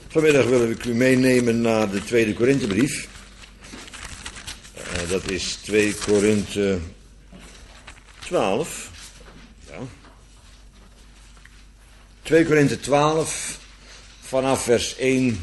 Vanmiddag wil ik u meenemen naar de tweede Korinthebrief. Dat is 2 Korinthe 12. Ja. 2 Korinthe 12, vanaf vers 1,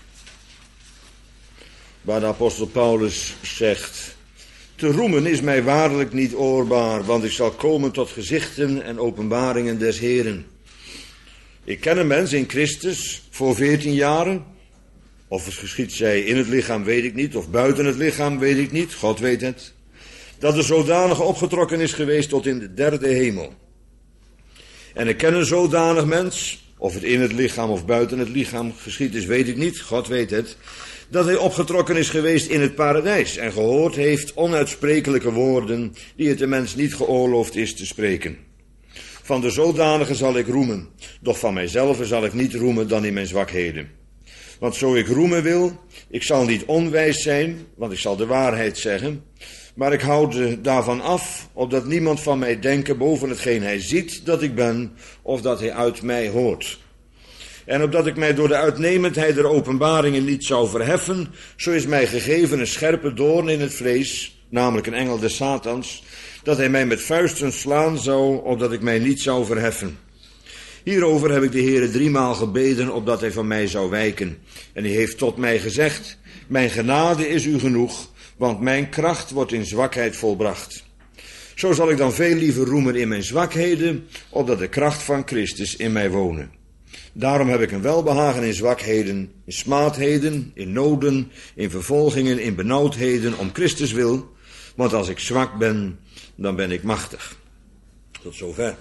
waar de apostel Paulus zegt: te roemen is mij waarlijk niet oorbaar, want ik zal komen tot gezichten en openbaringen des Heren. Ik ken een mens in Christus voor 14 jaren. Of het geschied zij in het lichaam, weet ik niet. Of buiten het lichaam, weet ik niet. God weet het. Dat er zodanig opgetrokken is geweest tot in de 3e hemel. En ik ken een zodanig mens, of het in het lichaam of buiten het lichaam geschied is, weet ik niet. God weet het. Dat hij opgetrokken is geweest in het paradijs en gehoord heeft onuitsprekelijke woorden die het de mens niet geoorloofd is te spreken. Van de zodanige zal ik roemen, doch van mijzelf zal ik niet roemen dan in mijn zwakheden. Want zo ik roemen wil, ik zal niet onwijs zijn, want ik zal de waarheid zeggen, maar ik houd daarvan af, opdat niemand van mij denke boven hetgeen hij ziet dat ik ben, of dat hij uit mij hoort. En opdat ik mij door de uitnemendheid der openbaringen niet zou verheffen, zo is mij gegeven een scherpe doorn in het vlees, namelijk een engel des Satans, dat hij mij met vuisten slaan zou, opdat ik mij niet zou verheffen. Hierover heb ik de Heere 3 maal gebeden, opdat hij van mij zou wijken. En hij heeft tot mij gezegd: mijn genade is u genoeg, want mijn kracht wordt in zwakheid volbracht. Zo zal ik dan veel liever roemen in mijn zwakheden, opdat de kracht van Christus in mij wonen. Daarom heb ik een welbehagen in zwakheden, in smaadheden, in noden, in vervolgingen, in benauwdheden, om Christus wil. Want als ik zwak ben, dan ben ik machtig. Tot zover.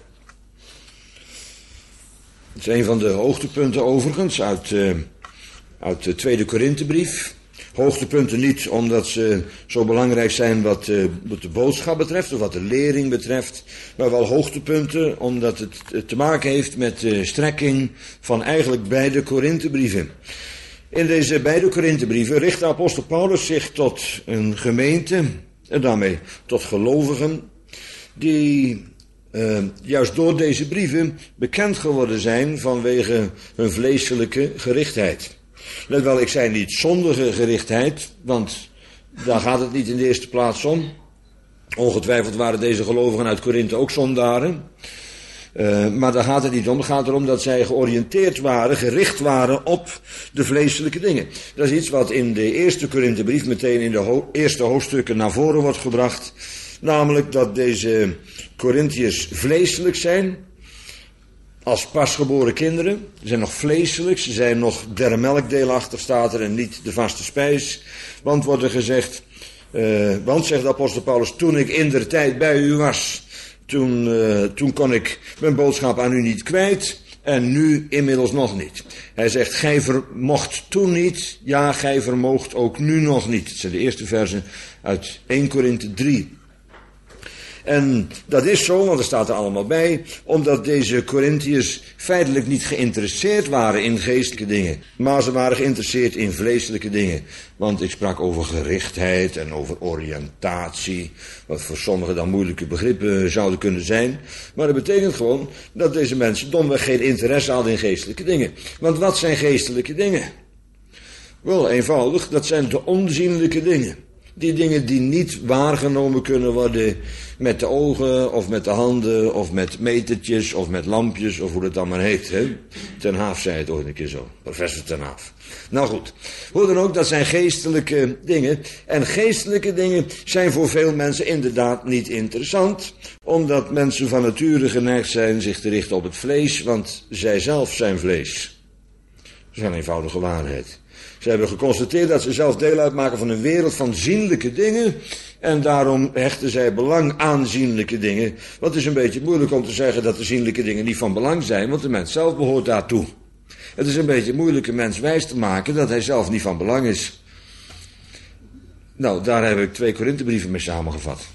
Het is een van de hoogtepunten overigens uit de tweede Korinthebrief. Hoogtepunten niet omdat ze zo belangrijk zijn wat de boodschap betreft of wat de lering betreft. Maar wel hoogtepunten omdat het te maken heeft met de strekking van eigenlijk beide Korinthebrieven. In deze beide Korinthebrieven richt de apostel Paulus zich tot een gemeente en daarmee tot gelovigen die juist door deze brieven bekend geworden zijn vanwege hun vleeselijke gerichtheid. Let wel, ik zei niet zondige gerichtheid, want daar gaat het niet in de eerste plaats om. Ongetwijfeld waren deze gelovigen uit Korinthe ook zondaren. Maar daar gaat het niet om. Het gaat erom dat zij georiënteerd waren, gericht waren op de vleeselijke dingen. Dat is iets wat in de eerste Korinthebrief meteen in de eerste hoofdstukken naar voren wordt gebracht. Namelijk dat deze Korinthiërs vleeselijk zijn, als pasgeboren kinderen. Ze zijn nog vleeselijk, ze zijn nog der melkdeelachtig, staat er, en niet de vaste spijs. Want wordt er gezegd, want zegt de apostel Paulus, toen ik indertijd bij u was, toen kon ik mijn boodschap aan u niet kwijt en nu inmiddels nog niet. Hij zegt, gij vermocht toen niet, ja, gij vermoogt ook nu nog niet. Het zijn de eerste versen uit 1 Korinthe 3. En dat is zo, want er staat er allemaal bij, omdat deze Korinthiërs feitelijk niet geïnteresseerd waren in geestelijke dingen, maar ze waren geïnteresseerd in vleeselijke dingen. Want ik sprak over gerichtheid en over oriëntatie, wat voor sommigen dan moeilijke begrippen zouden kunnen zijn. Maar dat betekent gewoon dat deze mensen domweg geen interesse hadden in geestelijke dingen. Want wat zijn geestelijke dingen? Wel, eenvoudig, dat zijn de onzienlijke dingen. Die dingen die niet waargenomen kunnen worden met de ogen of met de handen of met metertjes of met lampjes of hoe het dan maar heet. Hè? Ten Haaf zei het ooit een keer zo, professor Ten Haaf. Nou goed, hoe dan ook, dat zijn geestelijke dingen. En geestelijke dingen zijn voor veel mensen inderdaad niet interessant, omdat mensen van nature geneigd zijn zich te richten op het vlees, want zij zelf zijn vlees. Dat is een eenvoudige waarheid. Ze hebben geconstateerd dat ze zelf deel uitmaken van een wereld van zienlijke dingen. En daarom hechten zij belang aan zienlijke dingen. Want het is een beetje moeilijk om te zeggen dat de zienlijke dingen niet van belang zijn, want de mens zelf behoort daartoe. Het is een beetje moeilijk een mens wijs te maken dat hij zelf niet van belang is. Nou, daar heb ik 2 Korinthebrieven mee samengevat.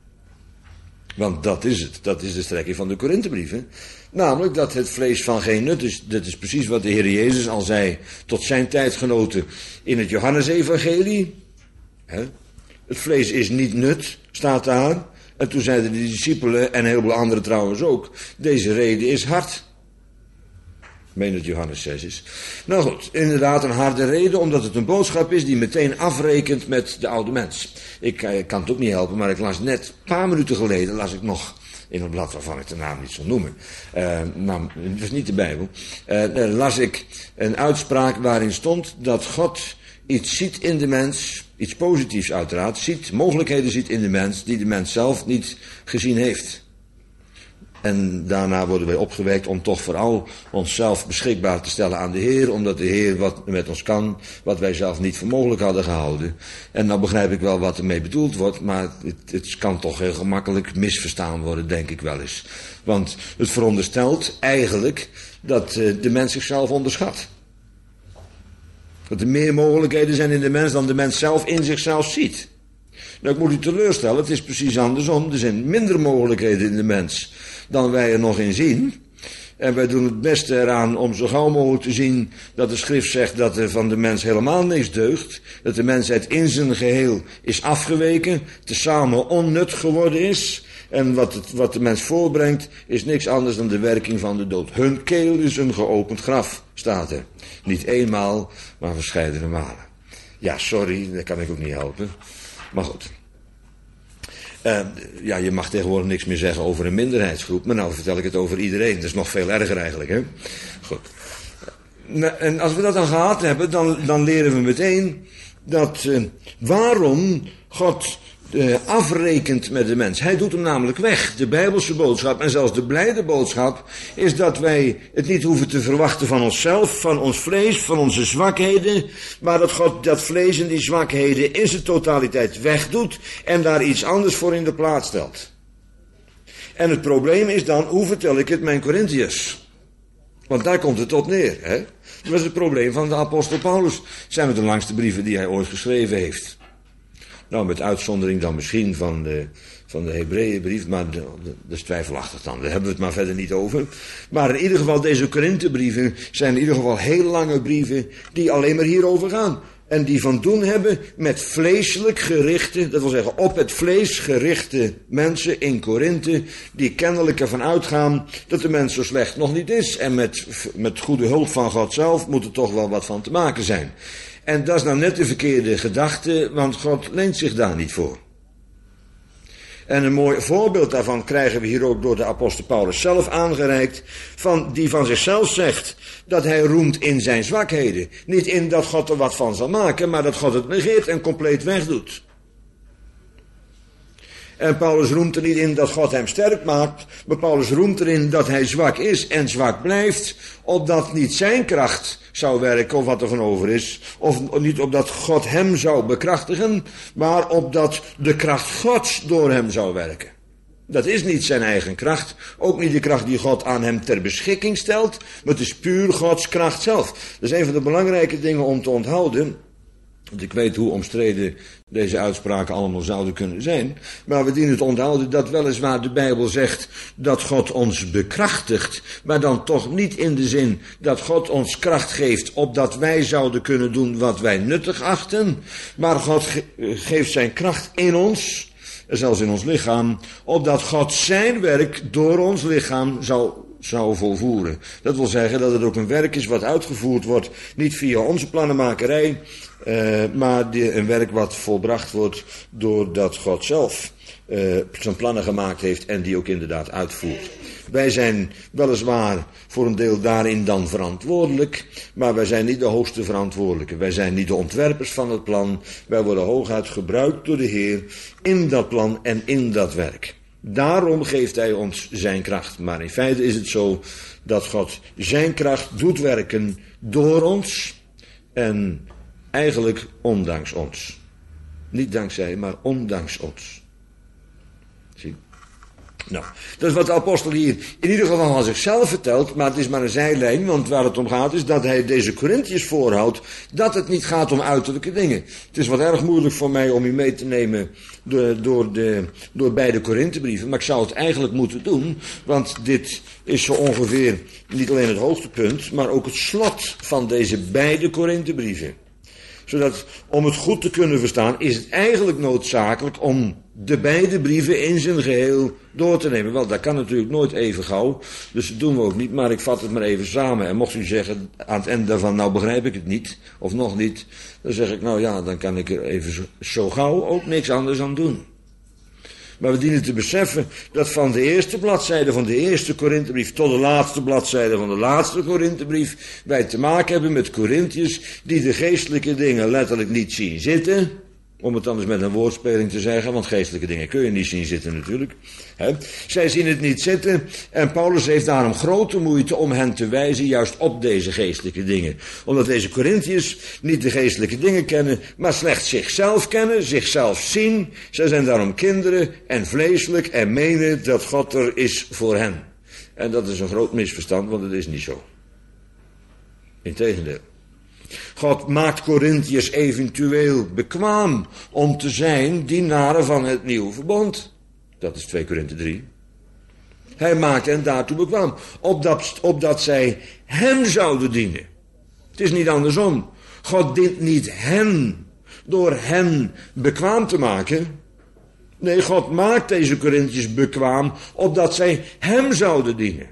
Want dat is het. Dat is de strekking van de Korinthebrieven. Namelijk dat het vlees van geen nut is. Dat is precies wat de Heer Jezus al zei tot zijn tijdgenoten in het Johannesevangelie. Het vlees is niet nut, staat daar. En toen zeiden de discipelen, en heel veel anderen trouwens ook, deze rede is hard. Ik meen dat Johannes 6 is. Nou goed, inderdaad een harde reden, omdat het een boodschap is die meteen afrekent met de oude mens. Ik kan het ook niet helpen, maar ik las net, een paar minuten geleden, las ik nog in een blad waarvan ik de naam niet zal noemen. Het was niet de Bijbel. Las ik een uitspraak waarin stond dat God iets ziet in de mens, iets positiefs uiteraard, mogelijkheden ziet in de mens die de mens zelf niet gezien heeft. En daarna worden wij opgewekt om toch vooral onszelf beschikbaar te stellen aan de Heer, omdat de Heer wat met ons kan, wat wij zelf niet voor mogelijk hadden gehouden. En nou begrijp ik wel wat ermee bedoeld wordt, maar het kan toch heel gemakkelijk misverstaan worden, denk ik wel eens. Want het veronderstelt eigenlijk dat de mens zichzelf onderschat. Dat er meer mogelijkheden zijn in de mens dan de mens zelf in zichzelf ziet. Nou, ik moet u teleurstellen, het is precies andersom. Er zijn minder mogelijkheden in de mens dan wij er nog in zien. En wij doen het beste eraan om zo gauw mogelijk te zien dat de schrift zegt dat er van de mens helemaal niks deugt. Dat de mensheid in zijn geheel is afgeweken, tezamen onnut geworden is. En wat de mens voorbrengt is niks anders dan de werking van de dood. Hun keel is een geopend graf, staat er. Niet eenmaal, maar verscheidene malen. Ja, sorry, dat kan ik ook niet helpen. Maar goed. Je mag tegenwoordig niks meer zeggen over een minderheidsgroep. Maar nou vertel ik het over iedereen. Dat is nog veel erger eigenlijk, hè. Goed. En als we dat dan gehad hebben, dan leren we meteen dat waarom God afrekent met de mens. Hij doet hem namelijk weg. De Bijbelse boodschap en zelfs de blijde boodschap is dat wij het niet hoeven te verwachten van onszelf, van ons vlees, van onze zwakheden, maar dat God dat vlees en die zwakheden in zijn totaliteit wegdoet en daar iets anders voor in de plaats stelt. En het probleem is dan, hoe vertel ik het mijn Korintiërs? Want daar komt het tot neer, hè? Dat was het probleem van de apostel Paulus. Zijn het de langste brieven die hij ooit geschreven heeft. Nou, met uitzondering dan misschien van de Hebreeënbrief, maar dat is twijfelachtig dan. Daar hebben we het maar verder niet over. Maar in ieder geval, deze Korinthebrieven zijn in ieder geval heel lange brieven die alleen maar hierover gaan. En die van doen hebben met vleeselijk gerichte, dat wil zeggen op het vlees gerichte mensen in Korinthe, die kennelijk ervan uitgaan dat de mens zo slecht nog niet is. En met goede hulp van God zelf moet er toch wel wat van te maken zijn. En dat is nou net de verkeerde gedachte, want God leent zich daar niet voor. En een mooi voorbeeld daarvan krijgen we hier ook door de apostel Paulus zelf aangereikt, die van zichzelf zegt dat hij roemt in zijn zwakheden. Niet in dat God er wat van zal maken, maar dat God het negeert en compleet wegdoet. En Paulus roemt er niet in dat God hem sterk maakt, maar Paulus roemt erin dat hij zwak is en zwak blijft, opdat niet zijn kracht zou werken of wat er van over is, of niet opdat God hem zou bekrachtigen, maar opdat de kracht Gods door hem zou werken. Dat is niet zijn eigen kracht, ook niet de kracht die God aan hem ter beschikking stelt, maar het is puur Gods kracht zelf. Dat is een van de belangrijke dingen om te onthouden. Want ik weet hoe omstreden deze uitspraken allemaal zouden kunnen zijn. Maar we dienen te onthouden dat weliswaar de Bijbel zegt dat God ons bekrachtigt. Maar dan toch niet in de zin dat God ons kracht geeft opdat wij zouden kunnen doen wat wij nuttig achten. Maar God geeft zijn kracht in ons, zelfs in ons lichaam, opdat God zijn werk door ons lichaam zou volvoeren. Dat wil zeggen dat het ook een werk is wat uitgevoerd wordt, niet via onze plannenmakerij, maar een werk wat volbracht wordt doordat God zelf zijn plannen gemaakt heeft en die ook inderdaad uitvoert. Wij zijn weliswaar voor een deel daarin dan verantwoordelijk, maar wij zijn niet de hoogste verantwoordelijke. Wij zijn niet de ontwerpers van het plan. Wij worden hooguit gebruikt door de Heer in dat plan en in dat werk. Daarom geeft hij ons zijn kracht. Maar in feite is het zo dat God zijn kracht doet werken door ons en eigenlijk ondanks ons. Niet dankzij, maar ondanks ons. Zie? Nou, dat is wat de apostel hier in ieder geval van zichzelf vertelt, maar het is maar een zijlijn, want waar het om gaat is dat hij deze Korintiërs voorhoudt dat het niet gaat om uiterlijke dingen. Het is wat erg moeilijk voor mij om u mee te nemen door beide Korinthebrieven, maar ik zou het eigenlijk moeten doen, want dit is zo ongeveer niet alleen het hoogtepunt, maar ook het slot van deze beide Korinthebrieven. Zodat, om het goed te kunnen verstaan, is het eigenlijk noodzakelijk om de beide brieven in zijn geheel door te nemen. Wel, dat kan natuurlijk nooit even gauw, dus dat doen we ook niet, maar ik vat het maar even samen. En mocht u zeggen aan het eind daarvan, nou begrijp ik het niet, of nog niet, dan zeg ik, nou ja, dan kan ik er even zo gauw ook niks anders aan doen. Maar we dienen te beseffen dat van de eerste bladzijde van de eerste Korinthebrief tot de laatste bladzijde van de laatste Korinthebrief wij te maken hebben met Korinthiërs die de geestelijke dingen letterlijk niet zien zitten. Om het dan eens met een woordspeling te zeggen, want geestelijke dingen kun je niet zien zitten natuurlijk. Zij zien het niet zitten en Paulus heeft daarom grote moeite om hen te wijzen juist op deze geestelijke dingen. Omdat deze Korinthiërs niet de geestelijke dingen kennen, maar slechts zichzelf kennen, zichzelf zien. Zij zijn daarom kinderen en vleeselijk en menen dat God er is voor hen. En dat is een groot misverstand, want het is niet zo. Integendeel. God maakt Korinthiërs eventueel bekwaam om te zijn dienaren van het nieuwe verbond. Dat is 2 Korinthe 3. Hij maakt hen daartoe bekwaam, opdat zij hem zouden dienen. Het is niet andersom. God dient niet hen door hen bekwaam te maken. Nee, God maakt deze Korinthiërs bekwaam, opdat zij hem zouden dienen.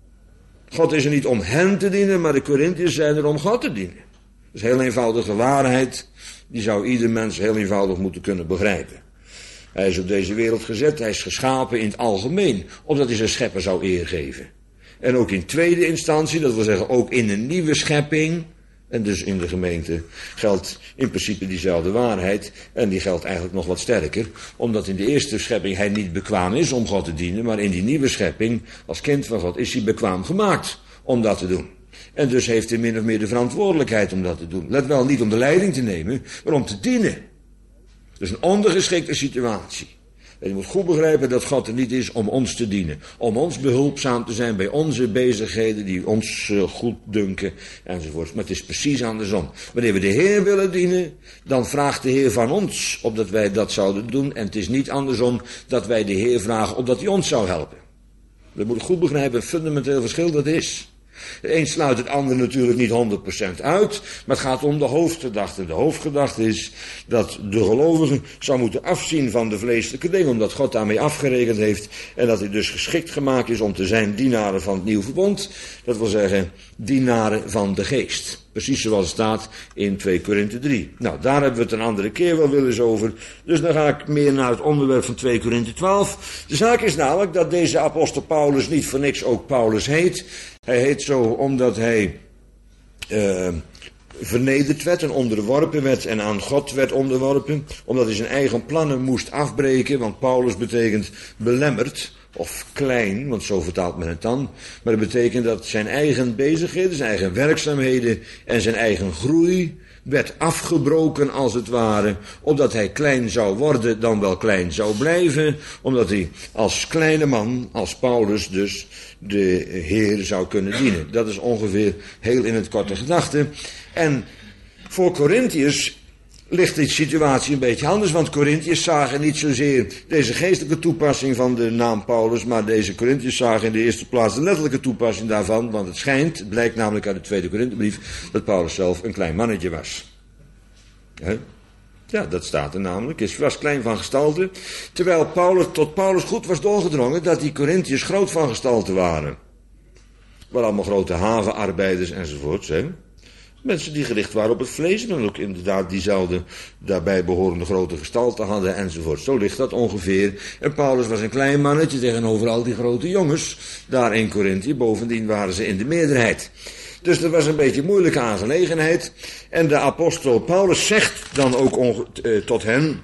God is er niet om hen te dienen, maar de Korinthiërs zijn er om God te dienen. Dat is een heel eenvoudige waarheid, die zou ieder mens heel eenvoudig moeten kunnen begrijpen. Hij is op deze wereld gezet, hij is geschapen in het algemeen, opdat hij zijn schepper zou eer geven. En ook in tweede instantie, dat wil zeggen ook in een nieuwe schepping, en dus in de gemeente geldt in principe diezelfde waarheid, en die geldt eigenlijk nog wat sterker, omdat in de eerste schepping hij niet bekwaam is om God te dienen, maar in die nieuwe schepping, als kind van God, is hij bekwaam gemaakt om dat te doen. En dus heeft hij min of meer de verantwoordelijkheid om dat te doen. Let wel, niet om de leiding te nemen, maar om te dienen. Dat is een ondergeschikte situatie. En je moet goed begrijpen dat God er niet is om ons te dienen. Om ons behulpzaam te zijn bij onze bezigheden die ons goed dunken enzovoort. Maar het is precies andersom. Wanneer we de Heer willen dienen, dan vraagt de Heer van ons opdat wij dat zouden doen. En het is niet andersom dat wij de Heer vragen opdat hij ons zou helpen. We moeten goed begrijpen, een fundamenteel verschil dat is. De een sluit het ander natuurlijk niet 100% uit, maar het gaat om de hoofdgedachte. De hoofdgedachte is dat de gelovige zou moeten afzien van de vleeselijke dingen, omdat God daarmee afgerekend heeft en dat hij dus geschikt gemaakt is om te zijn dienaren van het nieuw verbond. Dat wil zeggen, dienaren van de geest. Precies zoals het staat in 2 Korinthe 3. Nou, daar hebben we het een andere keer wel weer eens over. Dus dan ga ik meer naar het onderwerp van 2 Korinthe 12. De zaak is namelijk dat deze apostel Paulus niet voor niks ook Paulus heet. Hij heet zo omdat hij vernederd werd en onderworpen werd en aan God werd onderworpen. Omdat hij zijn eigen plannen moest afbreken, want Paulus betekent belemmerd. Of klein, want zo vertaalt men het dan. Maar dat betekent dat zijn eigen bezigheden, zijn eigen werkzaamheden en zijn eigen groei werd afgebroken als het ware, opdat hij klein zou worden, dan wel klein zou blijven, omdat hij als kleine man, als Paulus dus, de Heer zou kunnen dienen. Dat is ongeveer heel in het korte gedachte. En voor Korinthiërs ligt die situatie een beetje anders, want Korinthiërs zagen niet zozeer deze geestelijke toepassing van de naam Paulus, maar deze Korinthiërs zagen in de eerste plaats de letterlijke toepassing daarvan, want het blijkt namelijk uit de tweede Korinthebrief, dat Paulus zelf een klein mannetje was. Ja, dat staat er namelijk. Hij was klein van gestalte, terwijl tot Paulus goed was doorgedrongen dat die Korinthiërs groot van gestalte waren. Waren allemaal grote havenarbeiders enzovoorts, hè. Mensen die gericht waren op het vlees, maar ook inderdaad diezelfde daarbij behorende grote gestalte hadden enzovoort. Zo ligt dat ongeveer. En Paulus was een klein mannetje tegenover al die grote jongens daar in Korinthe. Bovendien waren ze in de meerderheid. Dus dat was een beetje een moeilijke aangelegenheid. En de apostel Paulus zegt dan ook tot hen.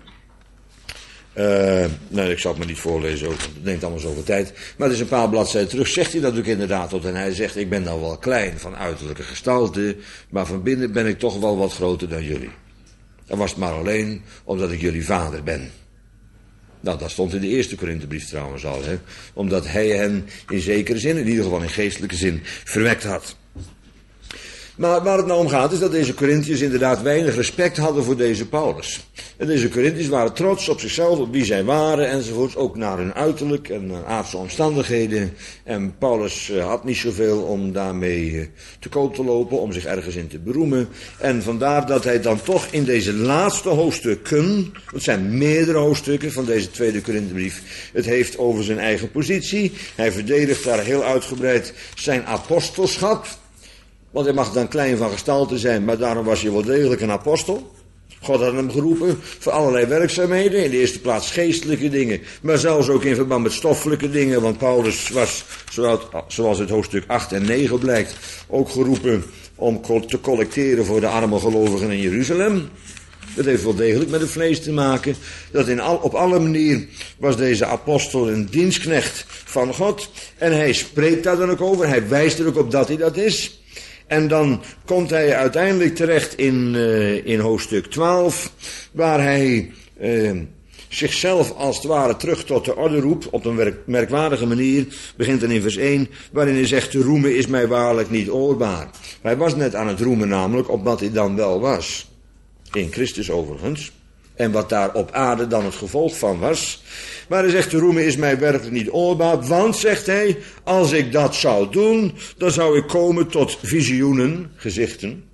Nee, ik zal het maar niet voorlezen ook, want het neemt allemaal zoveel tijd. Maar het is een paar bladzijden terug, zegt hij dat ook inderdaad tot hen. Hij zegt, ik ben nou wel klein van uiterlijke gestalte, maar van binnen ben ik toch wel wat groter dan jullie. En was het maar alleen omdat ik jullie vader ben. Nou, dat stond in de eerste Korinthebrief trouwens al, hè. Omdat hij hen in zekere zin, in ieder geval in geestelijke zin, verwekt had. Maar waar het nou om gaat is dat deze Korinthiërs inderdaad weinig respect hadden voor deze Paulus. En deze Korinthiërs waren trots op zichzelf, op wie zij waren enzovoort. Ook naar hun uiterlijk en naar aardse omstandigheden. En Paulus had niet zoveel om daarmee te koop te lopen, om zich ergens in te beroemen. En vandaar dat hij dan toch in deze laatste hoofdstukken, het zijn meerdere hoofdstukken van deze tweede Korinthebrief, het heeft over zijn eigen positie. Hij verdedigt daar heel uitgebreid zijn apostelschap. Want hij mag dan klein van gestalte zijn, maar daarom was hij wel degelijk een apostel. God had hem geroepen voor allerlei werkzaamheden. In de eerste plaats geestelijke dingen, maar zelfs ook in verband met stoffelijke dingen. Want Paulus was, zoals het hoofdstuk 8 en 9 blijkt, ook geroepen om te collecteren voor de arme gelovigen in Jeruzalem. Dat heeft wel degelijk met het vlees te maken. Dat op alle manieren was deze apostel een dienstknecht van God. En hij spreekt daar dan ook over. Hij wijst er ook op dat hij dat is. En dan komt hij uiteindelijk terecht in hoofdstuk 12. Waar hij zichzelf als het ware terug tot de orde roept. Op een merkwaardige manier. Begint dan in vers 1. Waarin hij zegt: te roemen is mij waarlijk niet oorbaar. Hij was net aan het roemen namelijk op wat hij dan wel was. In Christus overigens. En wat daar op aarde dan het gevolg van was. Maar hij zegt: te roemen is mij werkelijk niet oorbaar. Want, zegt hij, als ik dat zou doen, dan zou ik komen tot visioenen, gezichten.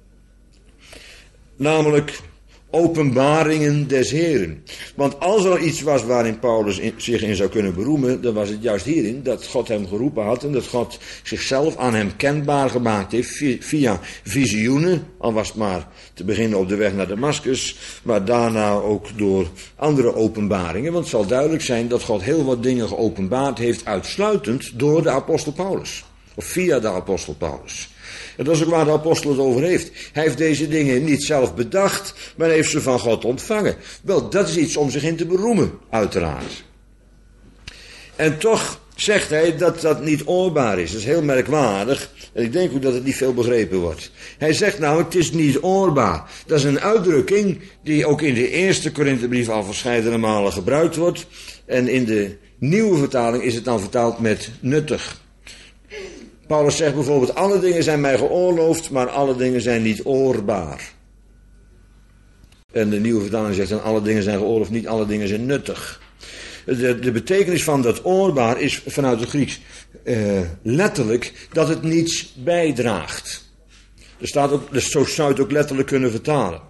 Namelijk openbaringen des Heren. Want als er iets was waarin Paulus zich in zou kunnen beroemen, dan was het juist hierin dat God hem geroepen had en dat God zichzelf aan hem kenbaar gemaakt heeft via visioenen, al was het maar te beginnen op de weg naar Damascus, maar daarna ook door andere openbaringen. Want het zal duidelijk zijn dat God heel wat dingen geopenbaard heeft uitsluitend door de apostel Paulus. Of via de apostel Paulus. En dat is ook waar de apostel het over heeft. Hij heeft deze dingen niet zelf bedacht, maar heeft ze van God ontvangen. Wel, dat is iets om zich in te beroemen, uiteraard. En toch zegt hij dat dat niet oorbaar is. Dat is heel merkwaardig. En ik denk ook dat het niet veel begrepen wordt. Hij zegt nou, het is niet oorbaar. Dat is een uitdrukking die ook in de eerste Korinthebrief al verscheidene malen gebruikt wordt. En in de nieuwe vertaling is het dan vertaald met nuttig. Paulus zegt bijvoorbeeld: alle dingen zijn mij geoorloofd, maar alle dingen zijn niet oorbaar. En de nieuwe vertaling zegt dan: alle dingen zijn geoorloofd, niet alle dingen zijn nuttig. De betekenis van dat oorbaar is vanuit het Grieks letterlijk dat het niets bijdraagt. Dus zo zou je het ook letterlijk kunnen vertalen.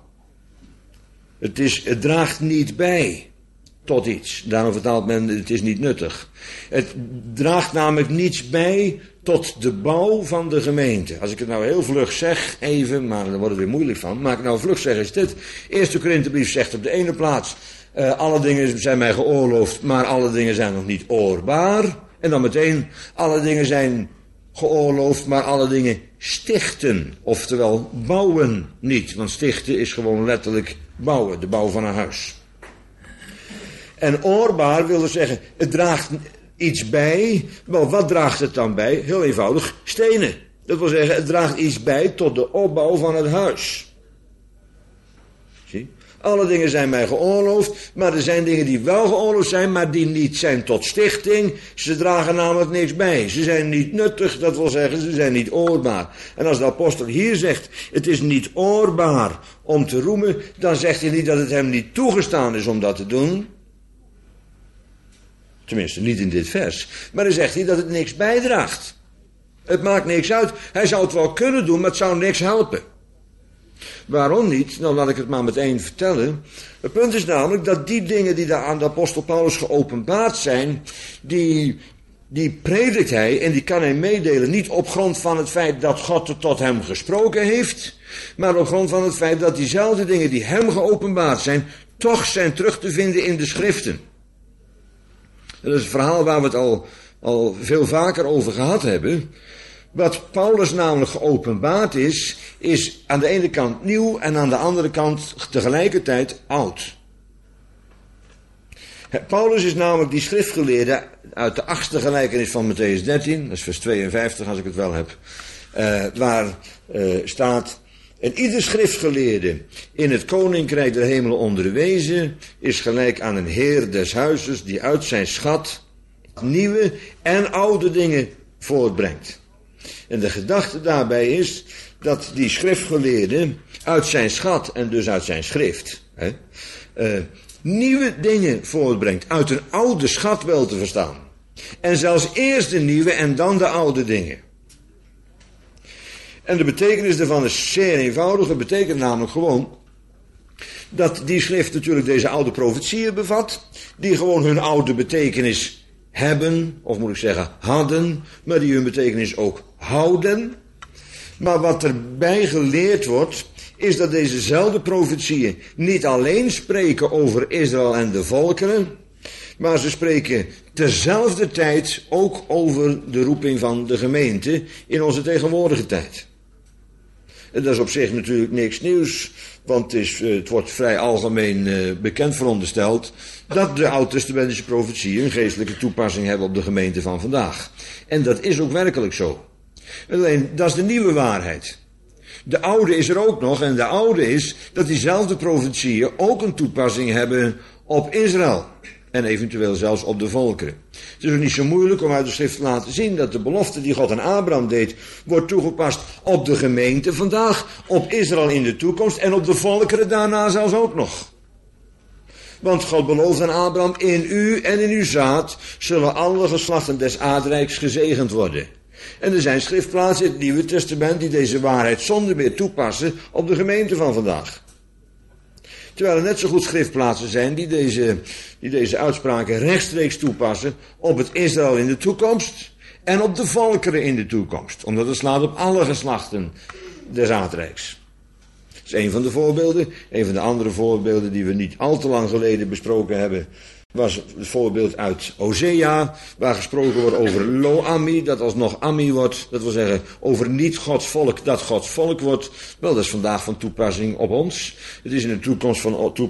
Het draagt niet bij tot iets. Daarom vertaalt men: het is niet nuttig. Het draagt namelijk niets bij tot de bouw van de gemeente. Als ik het nou heel vlug zeg, even, maar daar wordt het weer moeilijk van. Maar ik nou vlug zeg is dit. Eerste Korinthebrief zegt op de ene plaats: alle dingen zijn mij geoorloofd, maar alle dingen zijn nog niet oorbaar. En dan meteen: alle dingen zijn geoorloofd, maar alle dingen stichten. Oftewel bouwen niet. Want stichten is gewoon letterlijk bouwen, de bouw van een huis. En oorbaar wil dus zeggen, het draagt iets bij. Wel, wat draagt het dan bij? Heel eenvoudig: stenen. Dat wil zeggen, het draagt iets bij tot de opbouw van het huis. Zie? Alle dingen zijn mij geoorloofd, maar er zijn dingen die wel geoorloofd zijn, maar die niet zijn tot stichting. Ze dragen namelijk niks bij. Ze zijn niet nuttig, dat wil zeggen, ze zijn niet oorbaar. En als de apostel hier zegt: het is niet oorbaar om te roemen, dan zegt hij niet dat het hem niet toegestaan is om dat te doen. Tenminste, niet in dit vers. Maar dan zegt hij dat het niks bijdraagt. Het maakt niks uit. Hij zou het wel kunnen doen, maar het zou niks helpen. Waarom niet? Nou, laat ik het maar meteen vertellen. Het punt is namelijk dat die dingen die daar aan de apostel Paulus geopenbaard zijn, die predikt hij en die kan hij meedelen. Niet op grond van het feit dat God er tot hem gesproken heeft, maar op grond van het feit dat diezelfde dingen die hem geopenbaard zijn, toch zijn terug te vinden in de schriften. Dat is een verhaal waar we het al veel vaker over gehad hebben. Wat Paulus namelijk geopenbaard is aan de ene kant nieuw en aan de andere kant tegelijkertijd oud. Paulus is namelijk die schriftgeleerde uit de 8e gelijkenis van Mattheüs 13, dat is vers 52 als ik het wel heb, waar staat: en ieder schriftgeleerde in het koninkrijk der hemelen onderwezen is gelijk aan een heer des huizes die uit zijn schat nieuwe en oude dingen voortbrengt. En de gedachte daarbij is dat die schriftgeleerde uit zijn schat en dus uit zijn schrift, nieuwe dingen voortbrengt. Uit een oude schat wel te verstaan. En zelfs eerst de nieuwe en dan de oude dingen. En de betekenis daarvan is zeer eenvoudig. Het betekent namelijk gewoon dat die schrift natuurlijk deze oude profetieën bevat, die gewoon hun oude betekenis hebben, of moet ik zeggen hadden, maar die hun betekenis ook houden. Maar wat erbij geleerd wordt, is dat dezezelfde profetieën niet alleen spreken over Israël en de volkeren, maar ze spreken terzelfde tijd ook over de roeping van de gemeente in onze tegenwoordige tijd. En dat is op zich natuurlijk niks nieuws, want het wordt vrij algemeen bekend verondersteld dat de oud-testamentische profetieën een geestelijke toepassing hebben op de gemeente van vandaag. En dat is ook werkelijk zo. Alleen, dat is de nieuwe waarheid. De oude is er ook nog, en de oude is dat diezelfde profetieën ook een toepassing hebben op Israël. En eventueel zelfs op de volkeren. Het is ook niet zo moeilijk om uit de schrift te laten zien dat de belofte die God aan Abraham deed, wordt toegepast op de gemeente vandaag, op Israël in de toekomst en op de volkeren daarna zelfs ook nog. Want God belooft aan Abraham, in u en in uw zaad zullen alle geslachten des aardrijks gezegend worden. En er zijn schriftplaatsen in het Nieuwe Testament die deze waarheid zonder meer toepassen op de gemeente van vandaag. Terwijl er net zo goed schriftplaatsen zijn die deze uitspraken rechtstreeks toepassen op het Israël in de toekomst en op de volkeren in de toekomst. Omdat het slaat op alle geslachten des aardrijks. Dat is een van de voorbeelden. Een van de andere voorbeelden die we niet al te lang geleden besproken hebben, was het voorbeeld uit Hosea, waar gesproken wordt over Lo-Ami, dat alsnog Ami wordt. Dat wil zeggen, over niet Gods volk, dat Gods volk wordt. Wel, dat is vandaag van toepassing op ons. Het is in de toekomst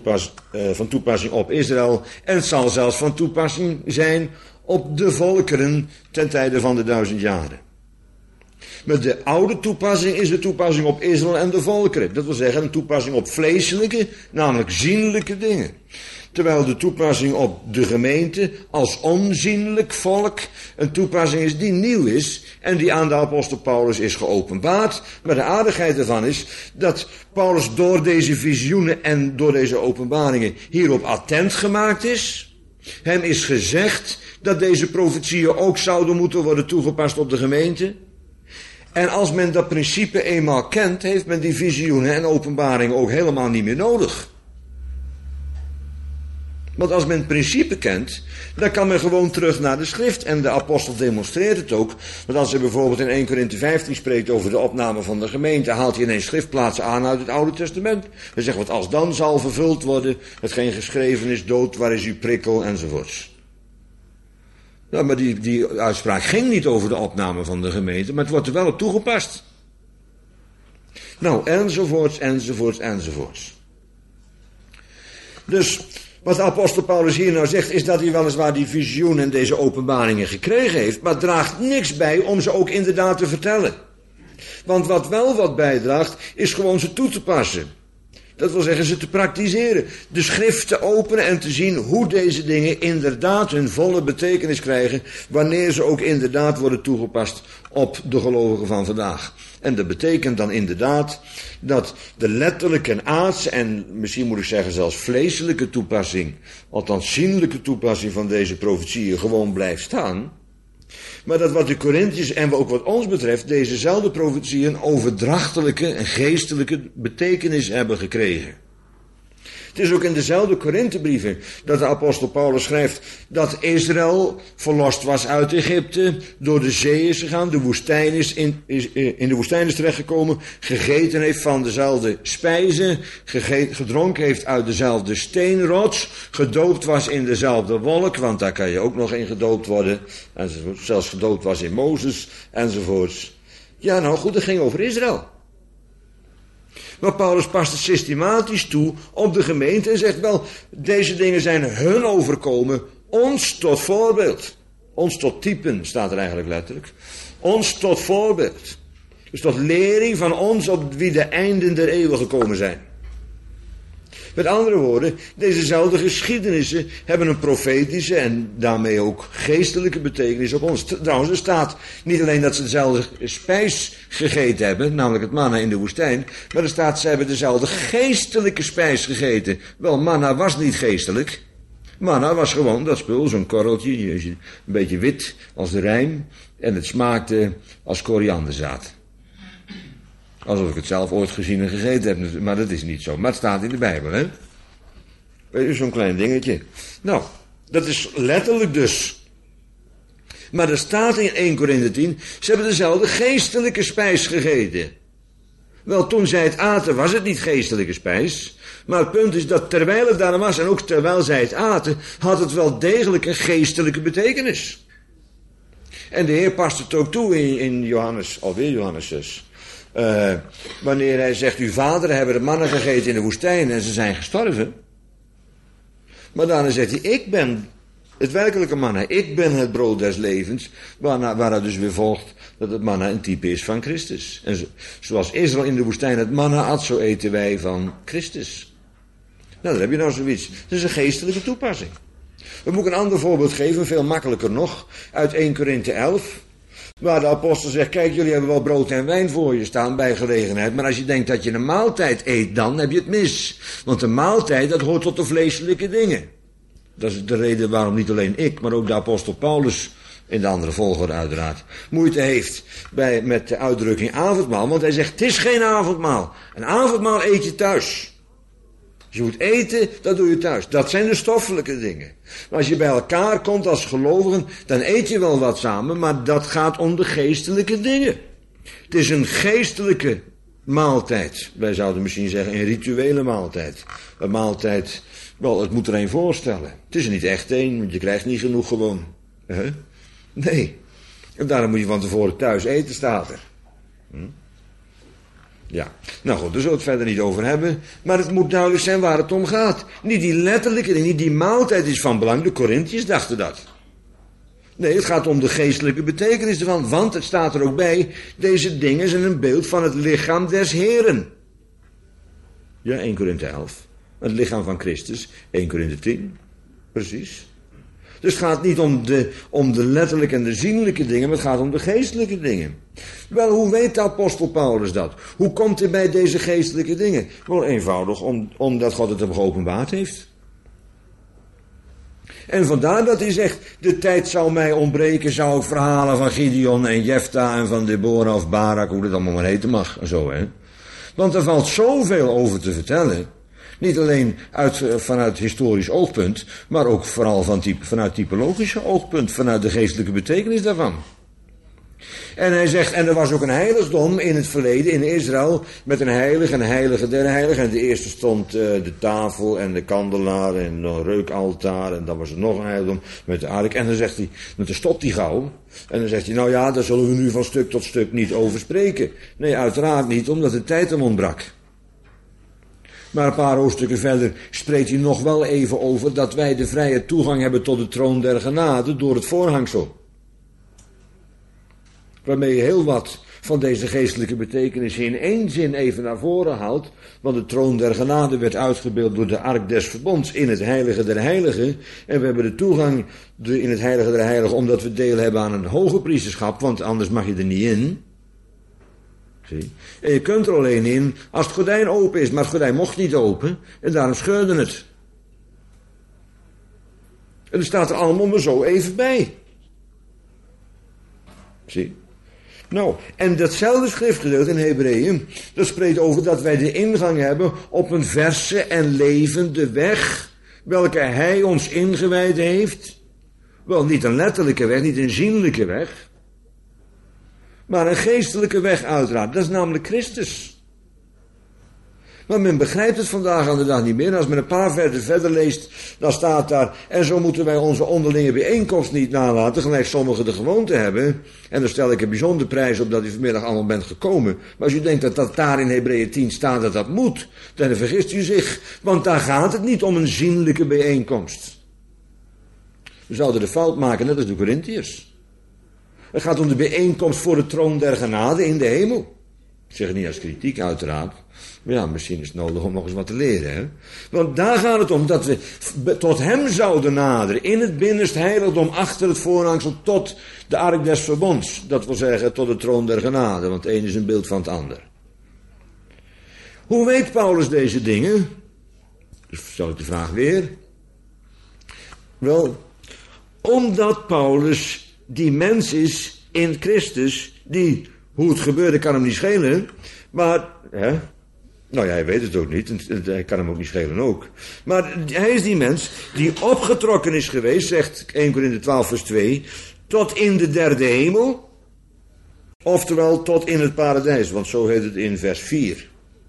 van toepassing op Israël. En het zal zelfs van toepassing zijn op de volkeren ten tijde van de 1000 jaren. Met de oude toepassing is de toepassing op Israël en de volkeren. Dat wil zeggen, een toepassing op vleeselijke, namelijk zienlijke dingen. Terwijl de toepassing op de gemeente als onzienlijk volk een toepassing is die nieuw is en die aan de apostel Paulus is geopenbaard. Maar de aardigheid ervan is dat Paulus door deze visioenen en door deze openbaringen hierop attent gemaakt is. Hem is gezegd dat deze profetieën ook zouden moeten worden toegepast op de gemeente. En als men dat principe eenmaal kent, heeft men die visioenen en openbaringen ook helemaal niet meer nodig. Want als men het principe kent, dan kan men gewoon terug naar de schrift. En de apostel demonstreert het ook. Want als hij bijvoorbeeld in 1 Korinthe 15 spreekt over de opname van de gemeente, haalt hij ineens schriftplaatsen aan uit het Oude Testament. Hij zegt, wat als dan zal vervuld worden, hetgeen geschreven is, dood, waar is uw prikkel, enzovoorts. Nou, maar die uitspraak ging niet over de opname van de gemeente, maar het wordt er wel op toegepast. Nou, enzovoorts, enzovoorts, enzovoorts. Dus wat de apostel Paulus hier nou zegt, is dat hij weliswaar die visioenen en deze openbaringen gekregen heeft, maar draagt niks bij om ze ook inderdaad te vertellen. Want wat wel wat bijdraagt, is gewoon ze toe te passen. Dat wil zeggen ze te praktiseren. De schrift te openen en te zien hoe deze dingen inderdaad hun volle betekenis krijgen, wanneer ze ook inderdaad worden toegepast op de gelovigen van vandaag. En dat betekent dan inderdaad dat de letterlijke en aardse en misschien moet ik zeggen zelfs vleeselijke toepassing, althans zienlijke toepassing van deze profetieën gewoon blijft staan. Maar dat wat de Korinthiërs en ook wat ons betreft dezezelfde profetieën een overdrachtelijke en geestelijke betekenis hebben gekregen. Het is ook in dezelfde Korinthebrieven dat de apostel Paulus schrijft dat Israël verlost was uit Egypte, door de zee is gegaan, de woestijn is in de woestijn is terechtgekomen, gegeten heeft van dezelfde spijzen, gedronken heeft uit dezelfde steenrots, gedoopt was in dezelfde wolk, want daar kan je ook nog in gedoopt worden, enzovoort, zelfs gedoopt was in Mozes, enzovoorts. Ja, nou goed, het ging over Israël. Maar Paulus past het systematisch toe op de gemeente en zegt wel, deze dingen zijn hun overkomen, ons tot voorbeeld. Ons tot typen, staat er eigenlijk letterlijk. Ons tot voorbeeld. Dus tot lering van ons op wie de einden der eeuwen gekomen zijn. Met andere woorden, dezezelfde geschiedenissen hebben een profetische en daarmee ook geestelijke betekenis op ons. Trouwens, er staat niet alleen dat ze dezelfde spijs gegeten hebben, namelijk het manna in de woestijn, maar er staat ze hebben dezelfde geestelijke spijs gegeten. Wel, manna was niet geestelijk. Manna was gewoon dat spul, zo'n korreltje, een beetje wit als de rijm, en het smaakte als korianderzaad. Alsof ik het zelf ooit gezien en gegeten heb, maar dat is niet zo. Maar het staat in de Bijbel, hè. Weet je, zo'n klein dingetje. Nou, dat is letterlijk dus. Maar er staat in 1 Korinthe 10, ze hebben dezelfde geestelijke spijs gegeten. Wel, toen zij het aten, was het niet geestelijke spijs. Maar het punt is dat terwijl het daar was en ook terwijl zij het aten, had het wel degelijk een geestelijke betekenis. En de Heer past het ook toe in Johannes, alweer Johannes 6. Wanneer hij zegt, uw vaderen hebben de mannen gegeten in de woestijn en ze zijn gestorven. Maar daarna zegt hij, ik ben het werkelijke manna, ik ben het brood des levens, waaruit dus weer volgt dat het manna een type is van Christus. En zoals Israël in de woestijn het manna at, zo eten wij van Christus. Nou, dan heb je nou zoiets. Dat is een geestelijke toepassing. We moeten een ander voorbeeld geven, veel makkelijker nog, uit 1 Korinthe 11. Waar de apostel zegt, kijk, jullie hebben wel brood en wijn voor je staan bij gelegenheid, maar als je denkt dat je een maaltijd eet, dan heb je het mis. Want een maaltijd, dat hoort tot de vleeselijke dingen. Dat is de reden waarom niet alleen ik, maar ook de apostel Paulus, in de andere volgorde uiteraard, moeite heeft met de uitdrukking avondmaal. Want hij zegt, het is geen avondmaal. Een avondmaal eet je thuis. Als je moet eten, dat doe je thuis. Dat zijn de stoffelijke dingen. Maar als je bij elkaar komt als gelovigen, dan eet je wel wat samen, maar dat gaat om de geestelijke dingen. Het is een geestelijke maaltijd. Wij zouden misschien zeggen een rituele maaltijd. Een maaltijd, wel, het moet er een voorstellen. Het is er niet echt één, want je krijgt niet genoeg gewoon. Nee. En daarom moet je van tevoren thuis eten, staat er. Ja, nou goed, daar zullen we het verder niet over hebben. Maar het moet duidelijk zijn waar het om gaat. Niet die letterlijke dingen, niet die maaltijd is van belang. De Korinthiërs dachten dat. Nee, het gaat om de geestelijke betekenis ervan. Want het staat er ook bij, deze dingen zijn een beeld van het lichaam des Heren. Ja, 1 Korinthe 11. Het lichaam van Christus, 1 Korinthe 10. Precies. Dus het gaat niet om de letterlijke en de zienlijke dingen, maar het gaat om de geestelijke dingen. Wel, hoe weet de apostel Paulus dat? Hoe komt hij bij deze geestelijke dingen? Wel eenvoudig, omdat God het hem geopenbaard heeft. En vandaar dat hij zegt, de tijd zou mij ontbreken, zou ik verhalen van Gideon en Jefta en van Deborah of Barak, hoe dat allemaal maar heten mag, zo hè. Want er valt zoveel over te vertellen. Niet alleen vanuit historisch oogpunt, maar ook vooral vanuit typologische oogpunt, vanuit de geestelijke betekenis daarvan. En hij zegt, en er was ook een heiligdom in het verleden in Israël, met een heilige en heilige der heiligen. En de eerste stond de tafel en de kandelaar en een reukaltaar, en dan was er nog een heiligdom met de ark. En dan zegt hij, dan stopt hij gauw, en dan zegt hij, nou ja, daar zullen we nu van stuk tot stuk niet over spreken. Nee, uiteraard niet, omdat de tijd hem ontbrak. Maar een paar hoofdstukken verder spreekt hij nog wel even over dat wij de vrije toegang hebben tot de troon der genade door het voorhangsel. Waarmee je heel wat van deze geestelijke betekenissen in één zin even naar voren haalt. Want de troon der genade werd uitgebeeld door de ark des verbonds in het heilige der heiligen. En we hebben de toegang in het heilige der heiligen omdat we deel hebben aan een hoge priesterschap, want anders mag je er niet in. Zie? En je kunt er alleen in als het gordijn open is, maar het gordijn mocht niet open en daarom scheurde het. En er staat er allemaal maar zo even bij. Zie? Nou, en datzelfde schriftgedeelte in Hebreeën, dat spreekt over dat wij de ingang hebben op een verse en levende weg, welke hij ons ingewijd heeft. Wel, niet een letterlijke weg, niet een zienlijke weg, maar een geestelijke weg uiteraard. Dat is namelijk Christus. Maar men begrijpt het vandaag aan de dag niet meer. En als men een paar versen verder leest, dan staat daar, en zo moeten wij onze onderlinge bijeenkomst niet nalaten, gelijk sommigen de gewoonte hebben. En daar stel ik een bijzonder prijs op dat u vanmiddag allemaal bent gekomen. Maar als u denkt dat dat daar in Hebreeën 10 staat dat dat moet, dan vergist u zich. Want daar gaat het niet om een zienlijke bijeenkomst. We zouden de fout maken, net als de Korinthiërs. Het gaat om de bijeenkomst voor de troon der genade in de hemel. Ik zeg het niet als kritiek uiteraard. Maar ja, misschien is het nodig om nog eens wat te leren. Hè? Want daar gaat het om dat we tot hem zouden naderen. In het binnenste heiligdom, achter het voorhangsel, tot de ark des verbonds. Dat wil zeggen, tot de troon der genade. Want het een is een beeld van het ander. Hoe weet Paulus deze dingen? Dus stel ik de vraag weer. Wel, omdat Paulus die mens is in Christus, die, hoe het gebeurde kan hem niet schelen, maar, hè, nou ja, hij weet het ook niet, en hij kan hem ook niet schelen ook. Maar hij is die mens die opgetrokken is geweest, zegt 1 Korinthe 12 vers 2, tot in de derde hemel, oftewel tot in het paradijs, want zo heet het in vers 4.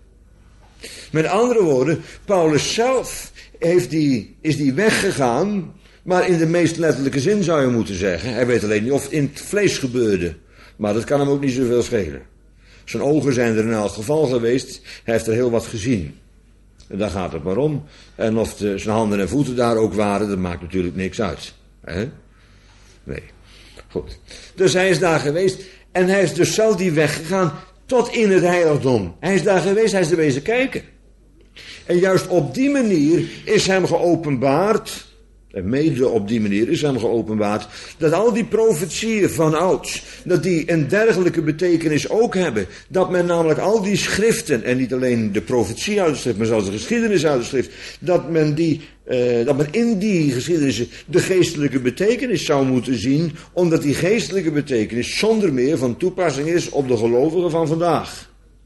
Met andere woorden, Paulus zelf is die weggegaan, maar in de meest letterlijke zin zou je moeten zeggen. Hij weet alleen niet of het in het vlees gebeurde, maar dat kan hem ook niet zoveel schelen. Zijn ogen zijn er in elk geval geweest, hij heeft er heel wat gezien. En daar gaat het maar om. En of zijn handen en voeten daar ook waren, dat maakt natuurlijk niks uit. Hè? Nee. Goed. Dus hij is daar geweest en hij is dus zelf die weg gegaan tot in het heiligdom. Hij is daar geweest, hij is er wezen kijken. En juist op die manier is hem geopenbaard, en mede op die manier is hem geopenbaard, dat al die profetieën van ouds, dat die een dergelijke betekenis ook hebben. Dat men namelijk al die schriften, en niet alleen de profetie uit de schrift, maar zelfs de geschiedenis uit de schrift, dat men in die geschiedenissen de geestelijke betekenis zou moeten zien, omdat die geestelijke betekenis zonder meer van toepassing is op de gelovigen van vandaag.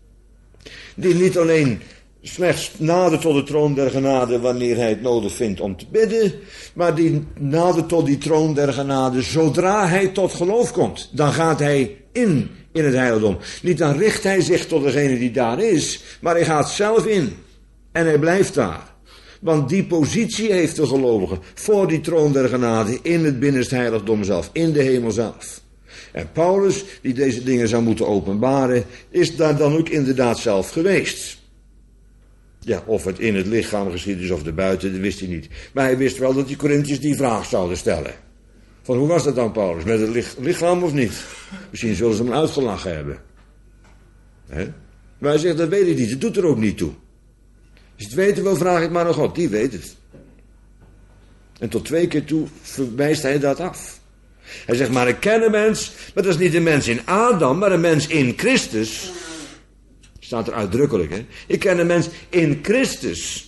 Die niet alleen slechts nadert tot de troon der genade wanneer hij het nodig vindt om te bidden, maar die nadert tot die troon der genade zodra hij tot geloof komt. Dan gaat hij in het heiligdom. Niet dan richt hij zich tot degene die daar is, maar hij gaat zelf in. En hij blijft daar. Want die positie heeft de gelovige voor die troon der genade in het binnenste heiligdom zelf, in de hemel zelf. En Paulus, die deze dingen zou moeten openbaren, is daar dan ook inderdaad zelf geweest. Ja, of het in het lichaam geschied is of erbuiten, dat wist hij niet. Maar hij wist wel dat die Korinthiërs die vraag zouden stellen. Van hoe was dat dan, Paulus? Met het lichaam of niet? Misschien zullen ze hem uitgelachen hebben. He? Maar hij zegt, dat weet ik niet. Het doet er ook niet toe. Als je het weten wil, vraag ik maar aan God. Die weet het. En tot 2 keer toe verwijst hij dat af. Hij zegt, maar ik ken een mens, maar dat is niet een mens in Adam, maar een mens in Christus. Staat er uitdrukkelijk, hè. Ik ken een mens in Christus,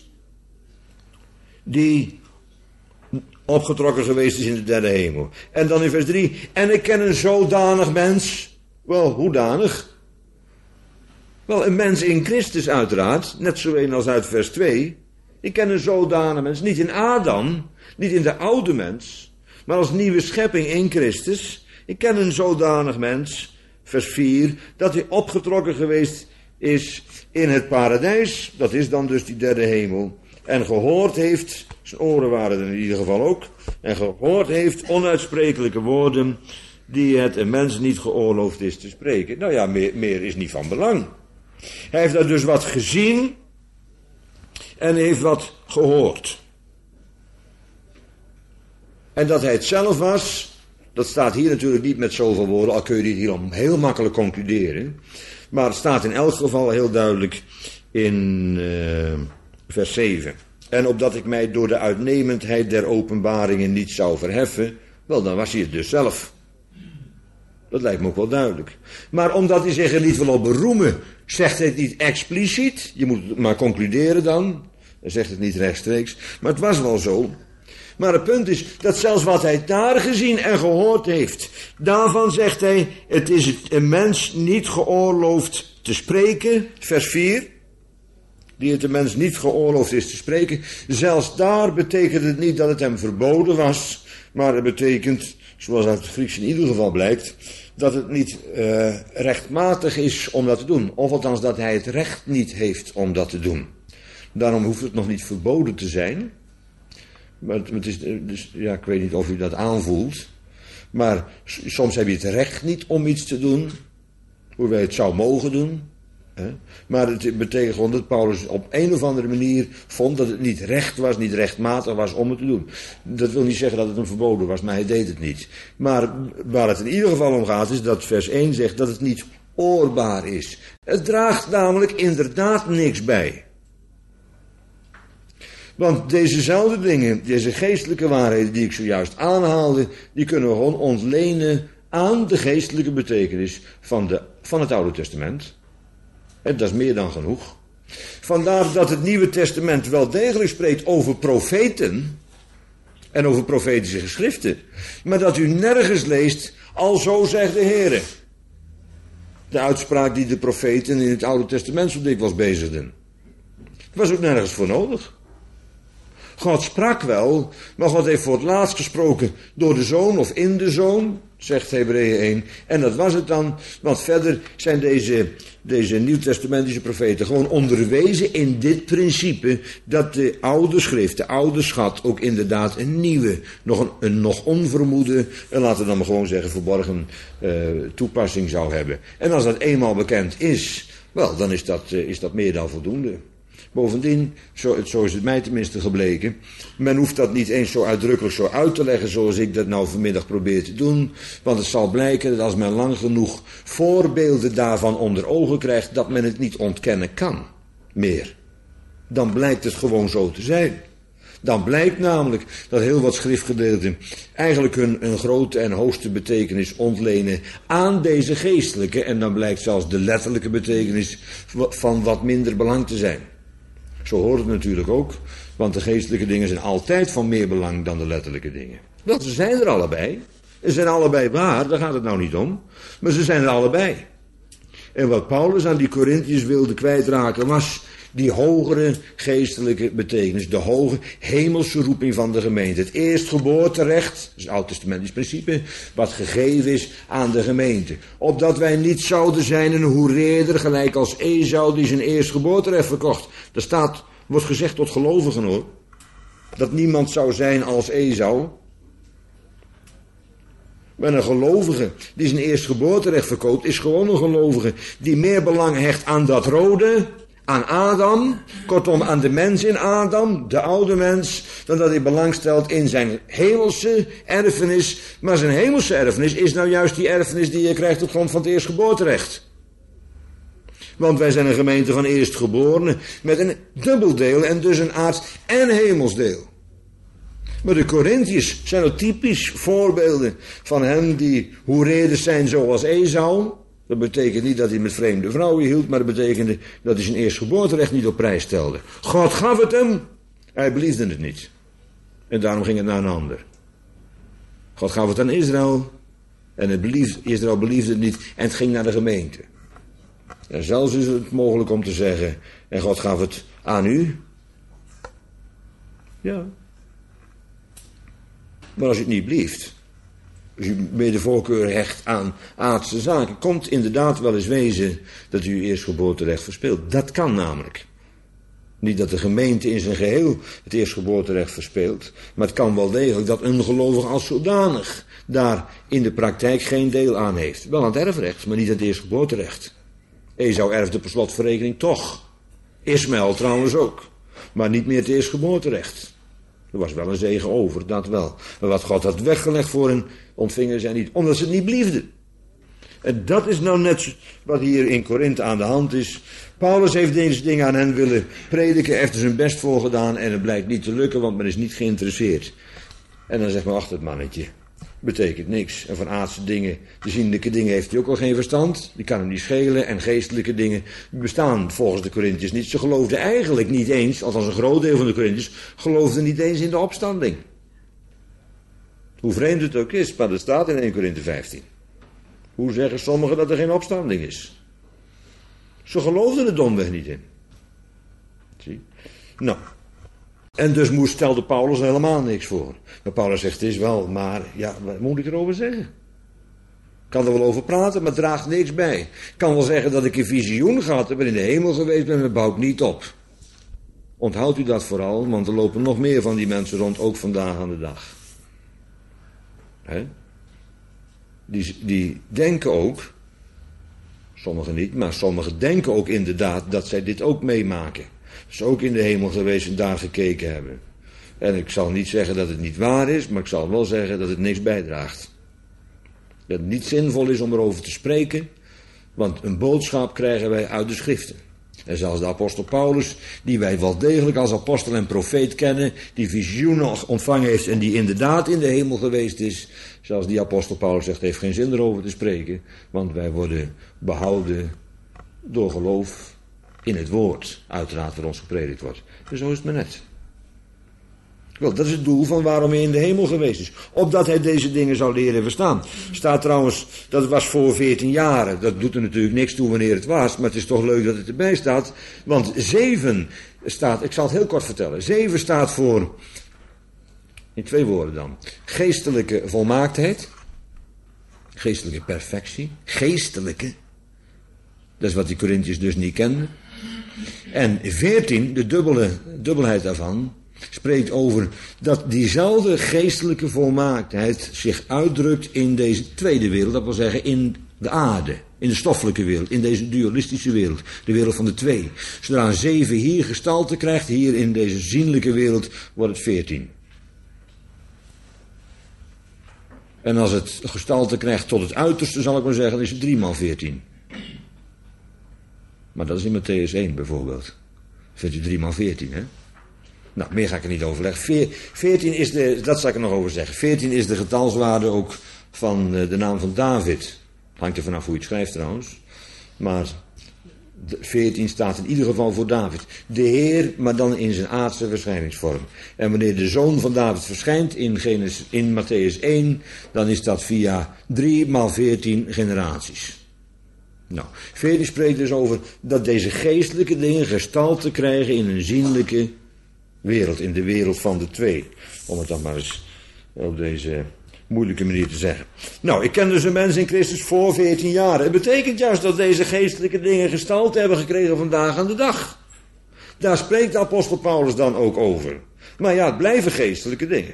die opgetrokken geweest is in de derde hemel. En dan in vers 3, en ik ken een zodanig mens. Wel, hoedanig? Wel, een mens in Christus uiteraard, net zo een als uit vers 2. Ik ken een zodanig mens, niet in Adam, niet in de oude mens, maar als nieuwe schepping in Christus. Ik ken een zodanig mens, vers 4, dat hij opgetrokken geweest is in het paradijs, dat is dan dus die derde hemel, en gehoord heeft, zijn oren waren er in ieder geval ook, en gehoord heeft onuitsprekelijke woorden, die het een mens niet geoorloofd is te spreken. Nou ja, meer is niet van belang. Hij heeft daar dus wat gezien, en heeft wat gehoord. En dat hij het zelf was, dat staat hier natuurlijk niet met zoveel woorden, al kun je dit hier heel makkelijk concluderen. Maar het staat in elk geval heel duidelijk in vers 7. En opdat ik mij door de uitnemendheid der openbaringen niet zou verheffen, wel, dan was hij het dus zelf. Dat lijkt me ook wel duidelijk. Maar omdat hij zich er niet wil op beroemen, zegt hij het niet expliciet. Je moet het maar concluderen dan. Hij zegt het niet rechtstreeks. Maar het was wel zo. Maar het punt is dat zelfs wat hij daar gezien en gehoord heeft, daarvan zegt hij, het is een mens niet geoorloofd te spreken, vers 4, die het een mens niet geoorloofd is te spreken. Zelfs daar betekent het niet dat het hem verboden was, maar het betekent, zoals uit het Grieks in ieder geval blijkt, dat het niet rechtmatig is om dat te doen. Of althans dat hij het recht niet heeft om dat te doen. Daarom hoeft het nog niet verboden te zijn. Maar het is, dus, ja, ik weet niet of u dat aanvoelt. Maar soms heb je het recht niet om iets te doen. Hoe wij het zou mogen doen. Hè? Maar het betekent gewoon dat Paulus op een of andere manier vond dat het niet recht was, niet rechtmatig was om het te doen. Dat wil niet zeggen dat het een verboden was, maar hij deed het niet. Maar waar het in ieder geval om gaat is dat vers 1 zegt dat het niet oorbaar is. Het draagt namelijk inderdaad niks bij. Want dezezelfde dingen, deze geestelijke waarheden die ik zojuist aanhaalde, die kunnen we gewoon ontlenen aan de geestelijke betekenis van het Oude Testament. En dat is meer dan genoeg. Vandaar dat het Nieuwe Testament wel degelijk spreekt over profeten en over profetische geschriften, maar dat u nergens leest, alzo zegt de Heere. De uitspraak die de profeten in het Oude Testament zo dikwijls bezigden. Er was ook nergens voor nodig. God sprak wel, maar God heeft voor het laatst gesproken door de Zoon of in de Zoon, zegt Hebreeën 1. En dat was het dan, want verder zijn deze nieuwtestamentische profeten gewoon onderwezen in dit principe dat de oude schrift, de oude schat, ook inderdaad een nieuwe, een nog onvermoede, en laten we dan maar gewoon zeggen verborgen toepassing zou hebben. En als dat eenmaal bekend is, wel, dan is dat meer dan voldoende. Bovendien, zo is het mij tenminste gebleken, men hoeft dat niet eens zo uitdrukkelijk zo uit te leggen zoals ik dat nou vanmiddag probeer te doen, want het zal blijken dat als men lang genoeg voorbeelden daarvan onder ogen krijgt, dat men het niet ontkennen kan meer. Dan blijkt het gewoon zo te zijn. Dan blijkt namelijk dat heel wat schriftgedeelten eigenlijk hun grote en hoogste betekenis ontlenen aan deze geestelijke, en dan blijkt zelfs de letterlijke betekenis van wat minder belang te zijn. Zo hoort het natuurlijk ook, want de geestelijke dingen zijn altijd van meer belang dan de letterlijke dingen. Want ze zijn er allebei. Ze zijn allebei waar, daar gaat het nou niet om. Maar ze zijn er allebei. En wat Paulus aan die Korinthiërs wilde kwijtraken was die hogere geestelijke betekenis. De hoge hemelse roeping van de gemeente. Het eerstgeboorterecht, dat is het oud-testamentisch principe, wat gegeven is aan de gemeente. Opdat wij niet zouden zijn een hoereerder, gelijk als Esau die zijn eerstgeboorterecht verkocht. Dat wordt gezegd tot gelovigen hoor. Dat niemand zou zijn als Esau. Maar een gelovige die zijn eerstgeboorterecht verkoopt, is gewoon een gelovige die meer belang hecht aan dat rode, aan Adam, kortom aan de mens in Adam, de oude mens, dan dat hij belang stelt in zijn hemelse erfenis. Maar zijn hemelse erfenis is nou juist die erfenis die je krijgt op grond van het eerstgeboorterecht. Want wij zijn een gemeente van eerstgeborenen met een dubbel deel en dus een aards- en hemelsdeel. Maar de Korinthiërs zijn ook typisch voorbeelden van hen die hoereerders zijn zoals Esau. Dat betekent niet dat hij met vreemde vrouwen hield, maar dat betekende dat hij zijn eerstgeboorterecht niet op prijs stelde. God gaf het hem, hij beliefde het niet. En daarom ging het naar een ander. God gaf het aan Israël en Israël beliefde het niet en het ging naar de gemeente. En zelfs is het mogelijk om te zeggen, en God gaf het aan u. Ja. Maar als u het niet blieft, als u meer de voorkeur hecht aan aardse zaken, komt inderdaad wel eens wezen dat u eerstgeboorterecht verspeelt. Dat kan namelijk. Niet dat de gemeente in zijn geheel het eerstgeboorterecht verspeelt, maar het kan wel degelijk dat een gelovige als zodanig daar in de praktijk geen deel aan heeft. Wel aan het erfrecht, maar niet aan het eerstgeboorterecht. Esau erfde per slotverrekening toch. Ismaël trouwens ook. Maar niet meer het eerstgeboorterecht. Er was wel een zegen over, dat wel. Maar wat God had weggelegd voor hen, ontvingen zij niet. Omdat ze het niet beliefden. En dat is nou net wat hier in Korinthe aan de hand is. Paulus heeft deze dingen aan hen willen prediken, heeft er zijn best voor gedaan en het blijkt niet te lukken, want men is niet geïnteresseerd. En dan zegt men, ach, dat mannetje, betekent niks. En van aardse dingen, de zienlijke dingen heeft hij ook al geen verstand. Die kan hem niet schelen. En geestelijke dingen bestaan volgens de Korinthiërs niet. Ze geloofden eigenlijk niet eens, althans een groot deel van de Korinthiërs, geloofden niet eens in de opstanding. Hoe vreemd het ook is, maar dat staat in 1 Korinthe 15. Hoe zeggen sommigen dat er geen opstanding is? Ze geloofden er domweg niet in. Zie? Nou. En dus stelde Paulus helemaal niks voor. Maar Paulus zegt, het is wel, maar ja, wat moet ik erover zeggen? Ik kan er wel over praten, maar het draagt niks bij. Ik kan wel zeggen dat ik een visioen gehad heb en in de hemel geweest ben, maar bouwt niet op. Onthoudt u dat vooral, want er lopen nog meer van die mensen rond, ook vandaag aan de dag. Die denken ook, sommigen niet, maar sommigen denken ook inderdaad dat zij dit ook meemaken. Dus ook in de hemel geweest en daar gekeken hebben. En ik zal niet zeggen dat het niet waar is, maar ik zal wel zeggen dat het niks bijdraagt. Dat het niet zinvol is om erover te spreken, Want een boodschap krijgen wij uit de schriften. En zelfs de apostel Paulus, die wij wel degelijk als apostel en profeet kennen, die visioenen ontvangen heeft en die inderdaad in de hemel geweest is, zelfs die apostel Paulus zegt, heeft geen zin erover te spreken, want wij worden behouden door geloof in het woord, uiteraard voor ons gepredikt wordt. Dus zo is het maar net. Wel, dat is het doel van waarom hij in de hemel geweest is. Opdat hij deze dingen zou leren verstaan. Staat trouwens, dat was voor 14 jaren. Dat doet er natuurlijk niks toe wanneer het was. Maar het is toch leuk dat het erbij staat. Want 7 staat, ik zal het heel kort vertellen. 7 staat voor, in 2 woorden dan. Geestelijke volmaaktheid. Geestelijke perfectie. Geestelijke. Dat is wat die Korinthiërs dus niet kenden. En 14, de dubbelheid daarvan, spreekt over dat diezelfde geestelijke volmaaktheid zich uitdrukt in deze tweede wereld. Dat wil zeggen in de aarde, in de stoffelijke wereld, in deze dualistische wereld. De wereld van de twee. Zodra een 7 hier gestalte krijgt, hier in deze zienlijke wereld, wordt het 14. En als het gestalte krijgt tot het uiterste, zal ik maar zeggen, dan is het 3 maal 14. Maar dat is in Mattheüs 1 bijvoorbeeld. Vindt u 3 maal 14, hè? Nou, meer ga ik er niet overleggen. 14 is dat zal ik er nog over zeggen. 14 is de getalswaarde ook van de naam van David. Hangt er vanaf hoe je het schrijft trouwens. Maar 14 staat in ieder geval voor David. De Heer, maar dan in zijn aardse verschijningsvorm. En wanneer de zoon van David verschijnt in Mattheüs 1, dan is dat via 3 maal 14 generaties. Nou, 14 spreekt dus over dat deze geestelijke dingen gestalte krijgen in een zienlijke wereld, in de wereld van de twee. Om het dan maar eens op deze moeilijke manier te zeggen. Nou, ik ken dus een mens in Christus voor 14 jaar. Het betekent juist dat deze geestelijke dingen gestalte hebben gekregen vandaag aan de dag. Daar spreekt de apostel Paulus dan ook over. Maar ja, het blijven geestelijke dingen.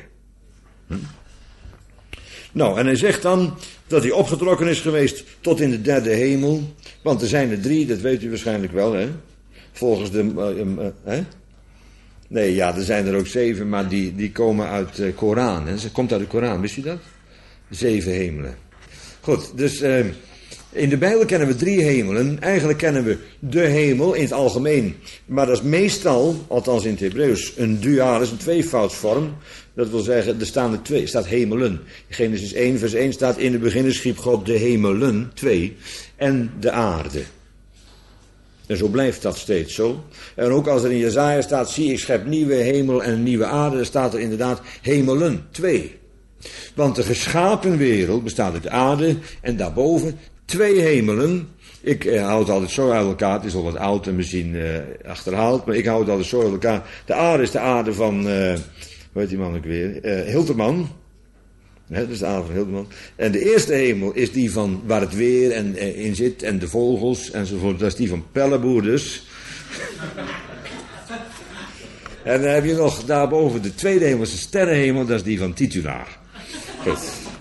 Nou, en hij zegt dan dat hij opgetrokken is geweest tot in de 3e hemel. Want er zijn er 3, dat weet u waarschijnlijk wel, hè? Volgens de... Nee, ja, er zijn er ook 7, maar die komen uit de Koran. Hè? Ze komt uit de Koran, wist u dat? 7 hemelen. Goed, dus in de Bijbel kennen we 3 hemelen. Eigenlijk kennen we de hemel in het algemeen. Maar dat is meestal, althans in het Hebreeuws, een dualis, een tweevoudsvorm. Dat wil zeggen, er staan er 2, staat hemelen. In Genesis 1 vers 1 staat, in het begin schiep God de hemelen, 2, en de aarde. En zo blijft dat steeds zo. En ook als er in Jesaja staat, zie ik schep nieuwe hemel en nieuwe aarde, dan staat er inderdaad hemelen, 2. Want de geschapen wereld bestaat uit de aarde en daarboven 2 hemelen. Ik hou het altijd zo uit elkaar, het is al wat oud en misschien achterhaald, maar ik hou het altijd zo uit elkaar. De aarde is de aarde van, hoe heet die man ook weer, Hilterman. Dat is de aarde van Hilterman. En de eerste hemel is die van waar het weer in zit en de vogels enzovoort. Dat is die van Pelleboer dus. En dan heb je nog daarboven de tweede hemel, is de sterrenhemel, dat is die van Titulaar. Goed.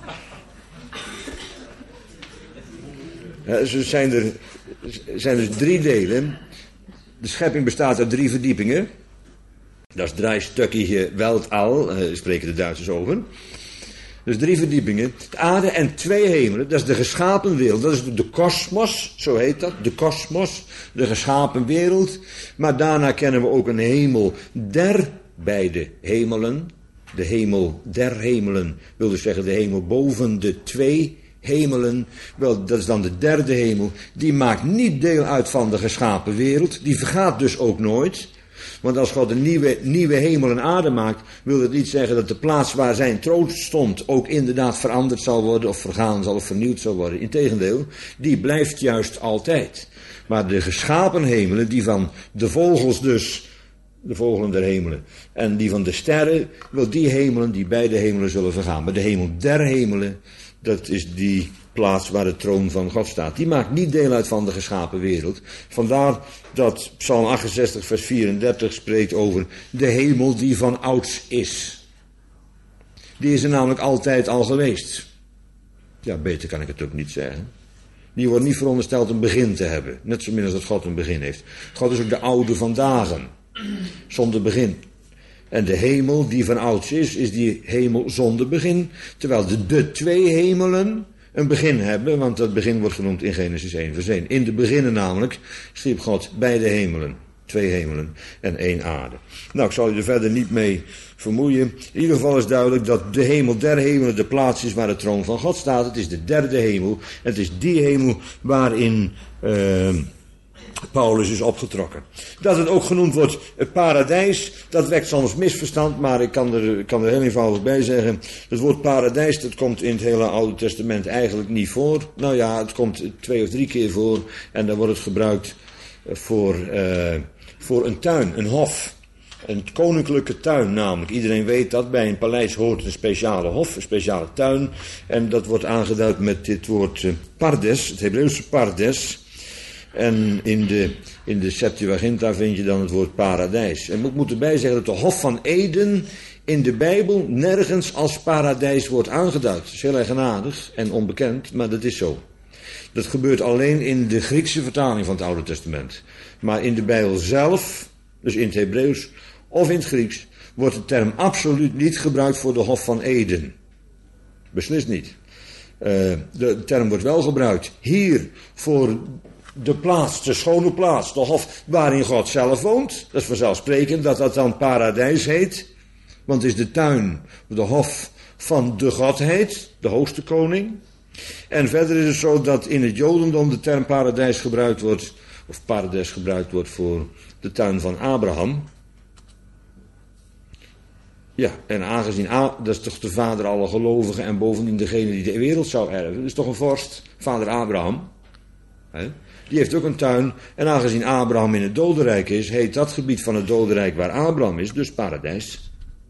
Dus zijn dus 3 delen. De schepping bestaat uit 3 verdiepingen. Dat is 3 stukje Weltall, spreken de Duitsers over. Dus 3 verdiepingen. De aarde en 2 hemelen. Dat is de geschapen wereld. Dat is de kosmos, zo heet dat. De kosmos, de geschapen wereld. Maar daarna kennen we ook een hemel der beide hemelen. De hemel der hemelen wil dus zeggen de hemel boven de 2 hemelen. Wel, dat is dan de 3e hemel. Die maakt niet deel uit van de geschapen wereld. Die vergaat dus ook nooit. Want als God een nieuwe hemel en aarde maakt, wil dat niet zeggen dat de plaats waar zijn troon stond ook inderdaad veranderd zal worden of vergaan zal of vernieuwd zal worden. Integendeel, die blijft juist altijd. Maar de geschapen hemelen, die van de vogels dus, de vogelen der hemelen, en die van de sterren, wel die hemelen, die beide hemelen zullen vergaan. Maar de hemel der hemelen, dat is die plaats waar de troon van God staat. Die maakt niet deel uit van de geschapen wereld. Vandaar dat Psalm 68 vers 34 spreekt over de hemel die van ouds is. Die is er namelijk altijd al geweest. Ja, beter kan ik het ook niet zeggen. Die wordt niet verondersteld een begin te hebben. Net zo min als dat God een begin heeft. God is ook de oude van dagen. Zonder begin. En de hemel die van ouds is die hemel zonder begin. Terwijl de 2 hemelen, een begin hebben, want dat begin wordt genoemd in Genesis 1 vers 1. In de beginnen namelijk schiep God beide hemelen, 2 hemelen en 1 aarde. Nou, ik zal u er verder niet mee vermoeien. In ieder geval is duidelijk dat de hemel der hemelen de plaats is waar de troon van God staat. Het is de derde hemel. Het is die hemel waarin Paulus is opgetrokken. Dat het ook genoemd wordt het paradijs, dat wekt soms misverstand, maar ik kan er heel eenvoudig bij zeggen. Het woord paradijs, dat komt in het hele Oude Testament eigenlijk niet voor. Nou ja, het komt 2 of 3 keer voor en dan wordt het gebruikt voor een tuin, een hof. Een koninklijke tuin namelijk. Iedereen weet dat. Bij een paleis hoort een speciale hof, een speciale tuin. En dat wordt aangeduid met dit woord pardes, het Hebreeuwse pardes. En in de Septuaginta vind je dan het woord paradijs. En ik moet erbij zeggen dat de Hof van Eden in de Bijbel nergens als paradijs wordt aangeduid. Dat is heel eigenaardig en onbekend, maar dat is zo. Dat gebeurt alleen in de Griekse vertaling van het Oude Testament. Maar in de Bijbel zelf, dus in het Hebreeuws of in het Grieks, wordt de term absoluut niet gebruikt voor de Hof van Eden. Beslist niet. De term wordt wel gebruikt hier voor de plaats, de schone plaats, de hof waarin God zelf woont. Dat is vanzelfsprekend dat dat dan paradijs heet. Want het is de tuin, de hof van de Godheid, de hoogste koning. En verder is het zo dat in het Jodendom de term paradijs gebruikt wordt, of paradijs gebruikt wordt voor de tuin van Abraham. Ja, en aangezien, dat is toch de vader alle gelovigen en bovendien degene die de wereld zou erven. Dat is toch een vorst, vader Abraham. Die heeft ook een tuin. En aangezien Abraham in het dodenrijk is, heet dat gebied van het dodenrijk waar Abraham is, dus paradijs.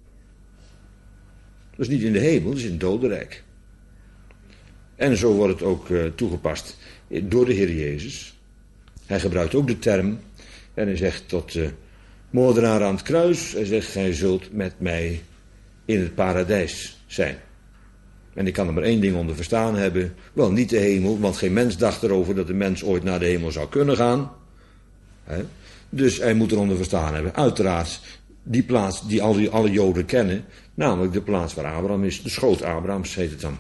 Dus niet in de hemel, dus in het dodenrijk. En zo wordt het ook toegepast door de Heer Jezus. Hij gebruikt ook de term. En hij zegt tot de moordenaar aan het kruis. Hij zegt, gij zult met mij in het paradijs zijn. En ik kan er maar 1 ding onder verstaan hebben. Wel, niet de hemel, want geen mens dacht erover dat de mens ooit naar de hemel zou kunnen gaan. Dus hij moet eronder verstaan hebben. Uiteraard die plaats die alle Joden kennen. Namelijk de plaats waar Abraham is. De schoot Abrahams heet het dan.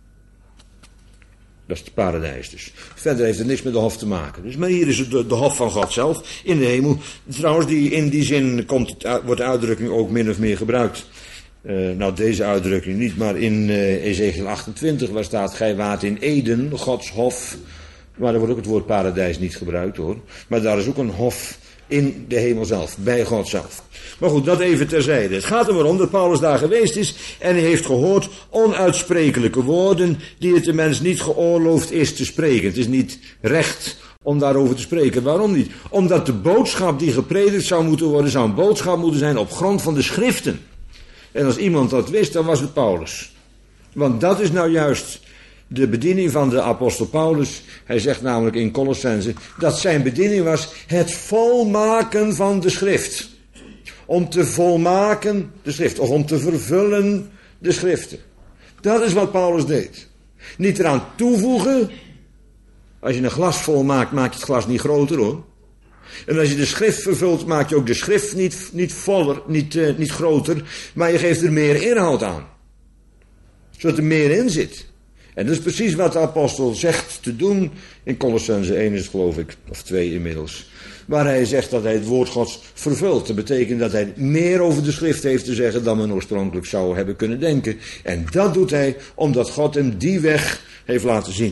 Dat is het paradijs dus. Verder heeft het niks met de hof te maken. Dus, maar hier is het de hof van God zelf in de hemel. Trouwens, in die zin wordt de uitdrukking ook min of meer gebruikt. Nou, deze uitdrukking niet, maar in Ezekiel 28, waar staat, gij waart in Eden, Gods hof. Maar daar wordt ook het woord paradijs niet gebruikt hoor. Maar daar is ook een hof in de hemel zelf, bij God zelf. Maar goed, dat even terzijde. Het gaat er maar om dat Paulus daar geweest is en hij heeft gehoord onuitsprekelijke woorden die het de mens niet geoorloofd is te spreken. Het is niet recht om daarover te spreken. Waarom niet? Omdat de boodschap die gepredikt zou moeten worden, zou een boodschap moeten zijn op grond van de schriften. En als iemand dat wist, dan was het Paulus. Want dat is nou juist de bediening van de apostel Paulus. Hij zegt namelijk in Colossense dat zijn bediening was het volmaken van de schrift. Om te volmaken de schrift, of om te vervullen de schriften. Dat is wat Paulus deed. Niet eraan toevoegen. Als je een glas volmaakt, maak je het glas niet groter hoor. En als je de schrift vervult, maak je ook de schrift niet voller, niet groter, maar je geeft er meer inhoud aan. Zodat er meer in zit. En dat is precies wat de apostel zegt te doen. In Colossense 1 is het geloof ik, of 2 inmiddels. Waar hij zegt dat hij het woord Gods vervult. Dat betekent dat hij meer over de schrift heeft te zeggen dan men oorspronkelijk zou hebben kunnen denken. En dat doet hij omdat God hem die weg heeft laten zien.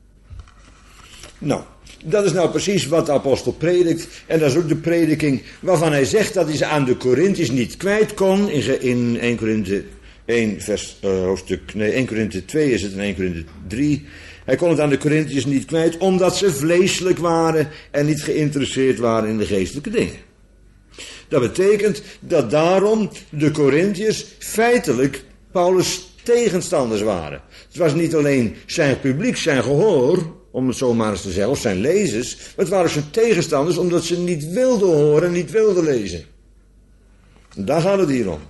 Nou, dat is nou precies wat de apostel predikt. En dat is ook de prediking waarvan hij zegt dat hij ze aan de Korinthiërs niet kwijt kon. In 1 Korinthe 1 1 Korinthe 2 is het en 1 Korinthe 3. Hij kon het aan de Korinthiërs niet kwijt omdat ze vleeselijk waren en niet geïnteresseerd waren in de geestelijke dingen. Dat betekent dat daarom de Korinthiërs feitelijk Paulus' tegenstanders waren. Het was niet alleen zijn publiek, zijn gehoor, om het zo maar eens te zeggen, of zijn lezers. Maar het waren zijn tegenstanders omdat ze niet wilden horen, niet wilden lezen. En daar gaat het hier om.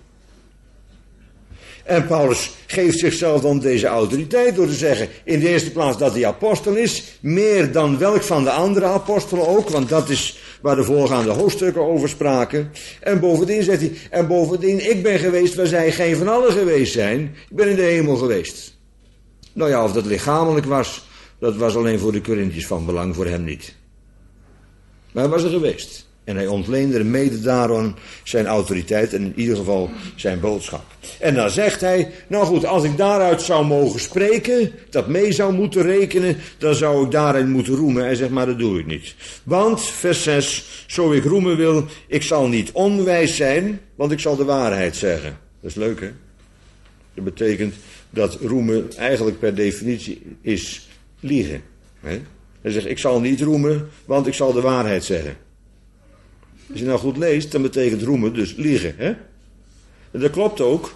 En Paulus geeft zichzelf dan deze autoriteit door te zeggen, in de eerste plaats dat hij apostel is, meer dan welk van de andere apostelen ook, want dat is waar de voorgaande hoofdstukken over spraken. En bovendien zegt hij, en bovendien, ik ben geweest waar zij geen van allen geweest zijn, ik ben in de hemel geweest. Nou ja, of dat lichamelijk was, dat was alleen voor de Korinthiërs van belang, voor hem niet. Maar hij was er geweest. En hij ontleende mede daarom zijn autoriteit en in ieder geval zijn boodschap. En dan zegt hij, nou goed, als ik daaruit zou mogen spreken, dat mee zou moeten rekenen, dan zou ik daarin moeten roemen. Hij zegt, maar dat doe ik niet. Want, vers 6, zo ik roemen wil, ik zal niet onwijs zijn, want ik zal de waarheid zeggen. Dat is leuk, hè? Dat betekent dat roemen eigenlijk per definitie is liegen. Hè? Hij zegt, ik zal niet roemen, want ik zal de waarheid zeggen. Als je nou goed leest, dan betekent roemen dus liegen. Hè? En dat klopt ook.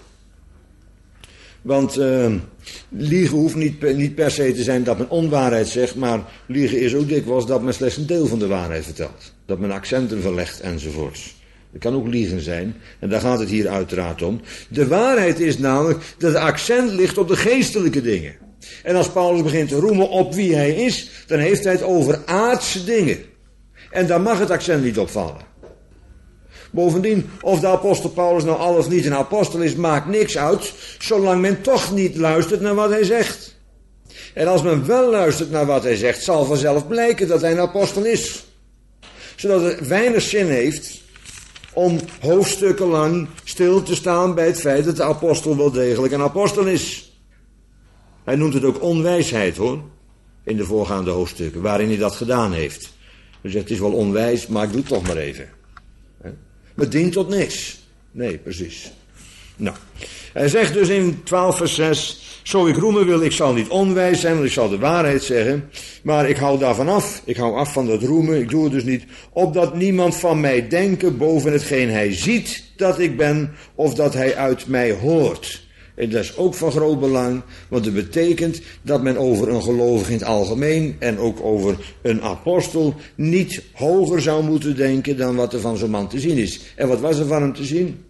Want liegen hoeft niet per se te zijn dat men onwaarheid zegt, maar liegen is ook dikwijls dat men slechts een deel van de waarheid vertelt. Dat men accenten verlegt enzovoorts. Dat kan ook liegen zijn, en daar gaat het hier uiteraard om. De waarheid is namelijk dat het accent ligt op de geestelijke dingen. En als Paulus begint te roemen op wie hij is, dan heeft hij het over aardse dingen. En daar mag het accent niet op vallen. Bovendien, of de apostel Paulus nou al of niet een apostel is, maakt niks uit, zolang men toch niet luistert naar wat hij zegt. En als men wel luistert naar wat hij zegt, zal vanzelf blijken dat hij een apostel is. Zodat het weinig zin heeft om hoofdstukken lang stil te staan bij het feit dat de apostel wel degelijk een apostel is. Hij noemt het ook onwijsheid, hoor, in de voorgaande hoofdstukken, waarin hij dat gedaan heeft. Hij zegt, het is wel onwijs, maar ik doe het toch maar even. Maar het dient tot niks. Nee, precies. Nou, hij zegt dus in 12 vers 6, zo ik roemen wil, ik zal niet onwijs zijn, want ik zal de waarheid zeggen, maar ik hou daarvan af. Ik hou af van dat roemen, ik doe het dus niet, opdat niemand van mij denken boven hetgeen hij ziet dat ik ben, of dat hij uit mij hoort. En dat is ook van groot belang, want het betekent dat men over een gelovige in het algemeen en ook over een apostel niet hoger zou moeten denken dan wat er van zo'n man te zien is. En wat was er van hem te zien?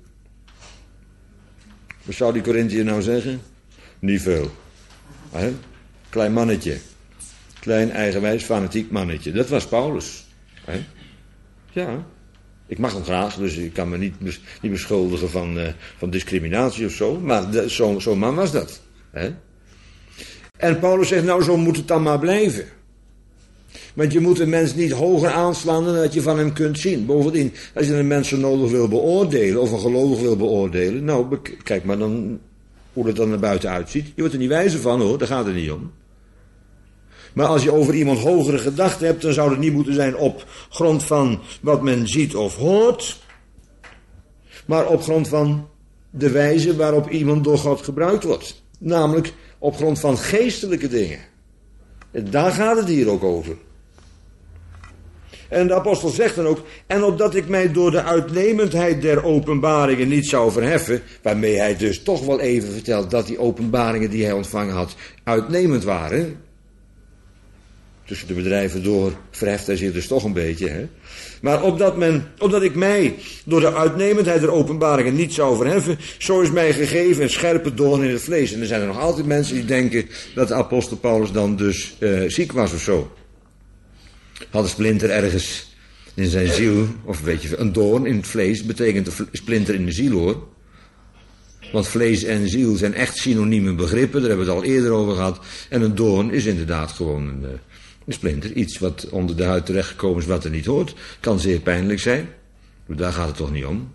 Wat zou die Korinthiër nou zeggen? Niet veel. Klein mannetje. Klein, eigenwijs, fanatiek mannetje. Dat was Paulus. Ja. Ik mag hem graag, dus ik kan me niet beschuldigen van discriminatie of zo. Maar zo'n man was dat. Hè? En Paulus zegt, nou zo moet het dan maar blijven. Want je moet een mens niet hoger aanslaan dan dat je van hem kunt zien. Bovendien, als je een mens zo nodig wil beoordelen, of een gelovige wil beoordelen, nou, kijk maar dan hoe het dan naar buiten uitziet. Je wordt er niet wijzer van, hoor, daar gaat het niet om. Maar als je over iemand hogere gedachten hebt, dan zou het niet moeten zijn op grond van wat men ziet of hoort, maar op grond van de wijze waarop iemand door God gebruikt wordt. Namelijk op grond van geestelijke dingen. En daar gaat het hier ook over. En de apostel zegt dan ook, en opdat ik mij door de uitnemendheid der openbaringen niet zou verheffen, waarmee hij dus toch wel even vertelt dat die openbaringen die hij ontvangen had uitnemend waren. Tussen de bedrijven door verheft hij zich dus toch een beetje. Hè? Maar opdat ik mij door de uitnemendheid der openbaringen niet zou verheffen, zo is mij gegeven een scherpe doorn in het vlees. En er zijn er nog altijd mensen die denken dat de apostel Paulus dan dus ziek was of zo. Had een splinter ergens in zijn ziel, of weet je, een doorn in het vlees betekent een splinter in de ziel, hoor. Want vlees en ziel zijn echt synonieme begrippen, daar hebben we het al eerder over gehad. En een doorn is inderdaad gewoon een splinter, iets wat onder de huid terechtgekomen is wat er niet hoort. Kan zeer pijnlijk zijn, maar daar gaat het toch niet om.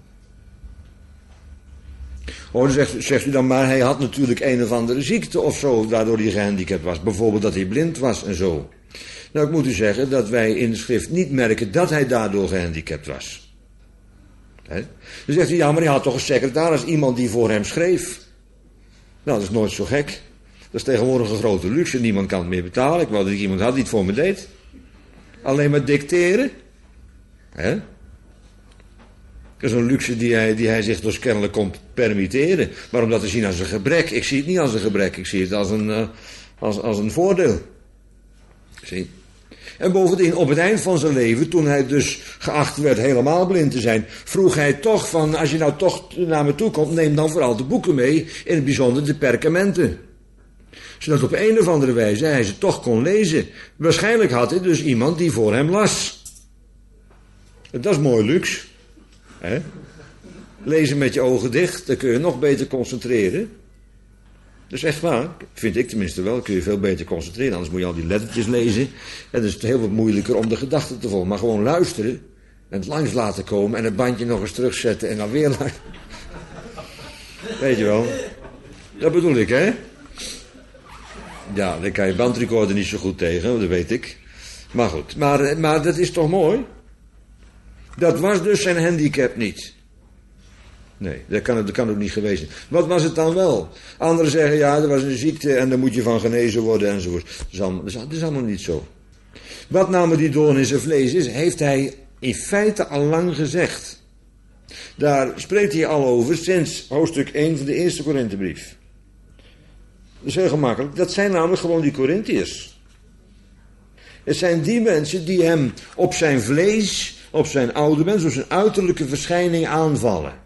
Oh, dan zegt u dan, maar hij had natuurlijk een of andere ziekte of zo, waardoor hij gehandicapt was. Bijvoorbeeld dat hij blind was en zo. Nou, ik moet u zeggen dat wij in de schrift niet merken dat hij daardoor gehandicapt was. Dan zegt u, ja, maar hij had toch een secretaris, iemand die voor hem schreef. Nou, dat is nooit zo gek. Dat is tegenwoordig een grote luxe, niemand kan het meer betalen. Ik wou dat ik iemand had die het voor me deed. Alleen maar dicteren. Dat is een luxe die hij zich dus kennelijk kon permitteren. Maar om dat te zien als een gebrek, ik zie het niet als een gebrek, ik zie het als een voordeel. Zie. En bovendien, op het eind van zijn leven, toen hij dus geacht werd helemaal blind te zijn, vroeg hij toch van, als je nou toch naar me toe komt, neem dan vooral de boeken mee, in het bijzonder de perkamenten. Zodat op een of andere wijze hij ze toch kon lezen. Waarschijnlijk had hij dus iemand die voor hem las. Dat is mooi luxe. Lezen met je ogen dicht, dan kun je nog beter concentreren. Dat is echt waar. Vind ik tenminste wel. Kun je veel beter concentreren. Anders moet je al die lettertjes lezen. En dan is het heel wat moeilijker om de gedachten te volgen. Maar gewoon luisteren. En het langs laten komen. En het bandje nog eens terugzetten. En dan weer luisteren. Weet je wel. Dat bedoel ik, hè? Ja, daar kan je bandrecorder niet zo goed tegen. Dat weet ik. Maar goed. Maar dat is toch mooi? Dat was dus zijn handicap niet. Nee, dat kan ook niet geweest zijn. Wat was het dan wel? Anderen zeggen, ja, er was een ziekte en daar moet je van genezen worden enzovoort. Dat is allemaal niet zo. Wat namelijk die doorn in zijn vlees is, heeft hij in feite al lang gezegd. Daar spreekt hij al over sinds hoofdstuk 1 van de eerste Korinthebrief. Dat is heel gemakkelijk. Dat zijn namelijk gewoon die Korintiërs. Het zijn die mensen die hem op zijn vlees, op zijn oude mens, op zijn uiterlijke verschijning aanvallen.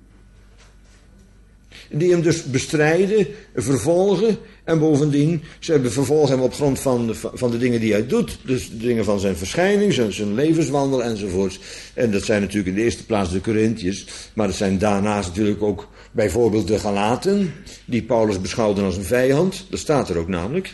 Die hem dus bestrijden, vervolgen en bovendien, ze vervolgen hem op grond van de dingen die hij doet. Dus de dingen van zijn verschijning, zijn levenswandel enzovoorts. En dat zijn natuurlijk in de eerste plaats de Korintiërs. Maar dat zijn daarnaast natuurlijk ook bijvoorbeeld de Galaten, die Paulus beschouwde als een vijand. Dat staat er ook namelijk.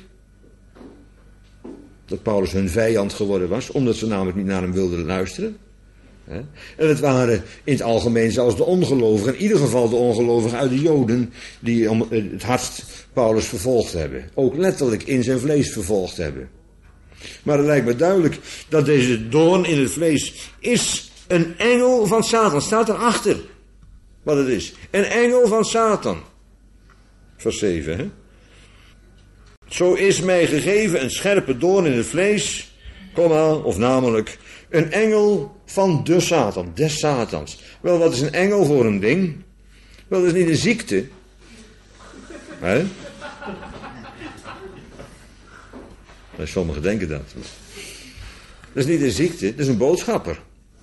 Dat Paulus hun vijand geworden was, omdat ze namelijk niet naar hem wilden luisteren. En het waren in het algemeen zelfs de ongelovigen, in ieder geval de ongelovigen uit de Joden, die het hardst Paulus vervolgd hebben. Ook letterlijk in zijn vlees vervolgd hebben. Maar het lijkt me duidelijk dat deze doorn in het vlees is een engel van Satan. Staat erachter wat het is. Een engel van Satan. Vers 7, hè. Zo is mij gegeven een scherpe doorn in het vlees, of namelijk een engel van de Satan, des Satans. Wel, wat is een engel voor een ding? Wel, dat is niet een ziekte. Hè? Sommigen denken dat. Dat is niet een ziekte, dat is een boodschapper.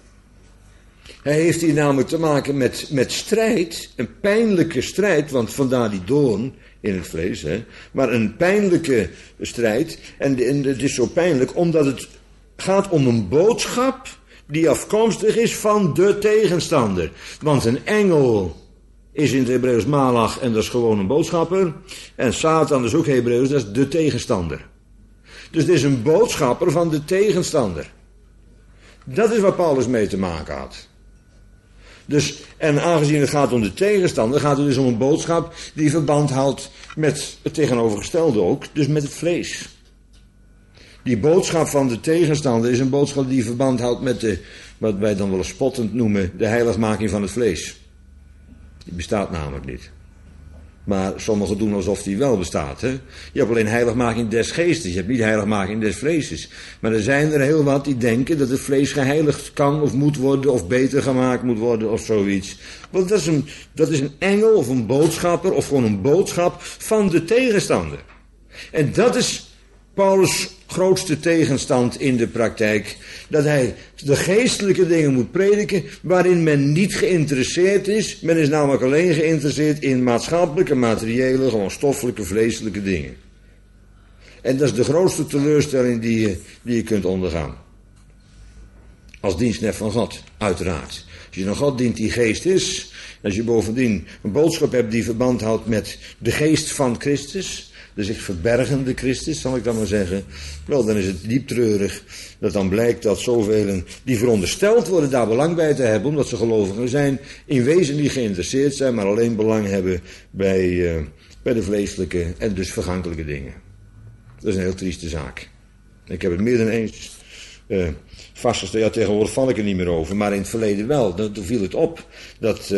Hij heeft hier namelijk te maken met strijd, een pijnlijke strijd, want vandaar die doorn in het vlees, hè? Maar een pijnlijke strijd. En het is zo pijnlijk omdat het gaat om een boodschap die afkomstig is van de tegenstander. Want een engel is in het Hebreeuws malach en dat is gewoon een boodschapper. En Satan is ook Hebreeuws, dat is de tegenstander. Dus het is een boodschapper van de tegenstander. Dat is waar Paulus mee te maken had. Dus, en aangezien het gaat om de tegenstander, gaat het dus om een boodschap die verband houdt met het tegenovergestelde ook, dus met het vlees. Die boodschap van de tegenstander is een boodschap die verband houdt met wat wij dan wel eens spottend noemen, de heiligmaking van het vlees. Die bestaat namelijk niet. Maar sommigen doen alsof die wel bestaat. Hè? Je hebt alleen heiligmaking des geestes, je hebt niet heiligmaking des vleeses. Maar er zijn er heel wat die denken dat het vlees geheiligd kan of moet worden, of beter gemaakt moet worden, of zoiets. Want dat is een engel of een boodschapper, of gewoon een boodschap van de tegenstander. En dat is Paulus' grootste tegenstand in de praktijk. Dat hij de geestelijke dingen moet prediken waarin men niet geïnteresseerd is. Men is namelijk alleen geïnteresseerd in maatschappelijke, materiële, gewoon stoffelijke, vleeselijke dingen. En dat is de grootste teleurstelling die je kunt ondergaan. Als dienstnecht van God, uiteraard. Als je naar God dient die geest is, als je bovendien een boodschap hebt die verband houdt met de geest van Christus, de zich verbergende Christus, zal ik dan maar zeggen, wel, dan is het diep treurig dat dan blijkt dat zoveel die verondersteld worden daar belang bij te hebben, omdat ze gelovigen zijn, in wezen niet geïnteresseerd zijn, maar alleen belang hebben bij de vleeselijke en dus vergankelijke dingen. Dat is een heel trieste zaak. Ik heb het meer dan eens vastgesteld, ja, tegenwoordig val ik er niet meer over, maar in het verleden wel. Toen viel het op dat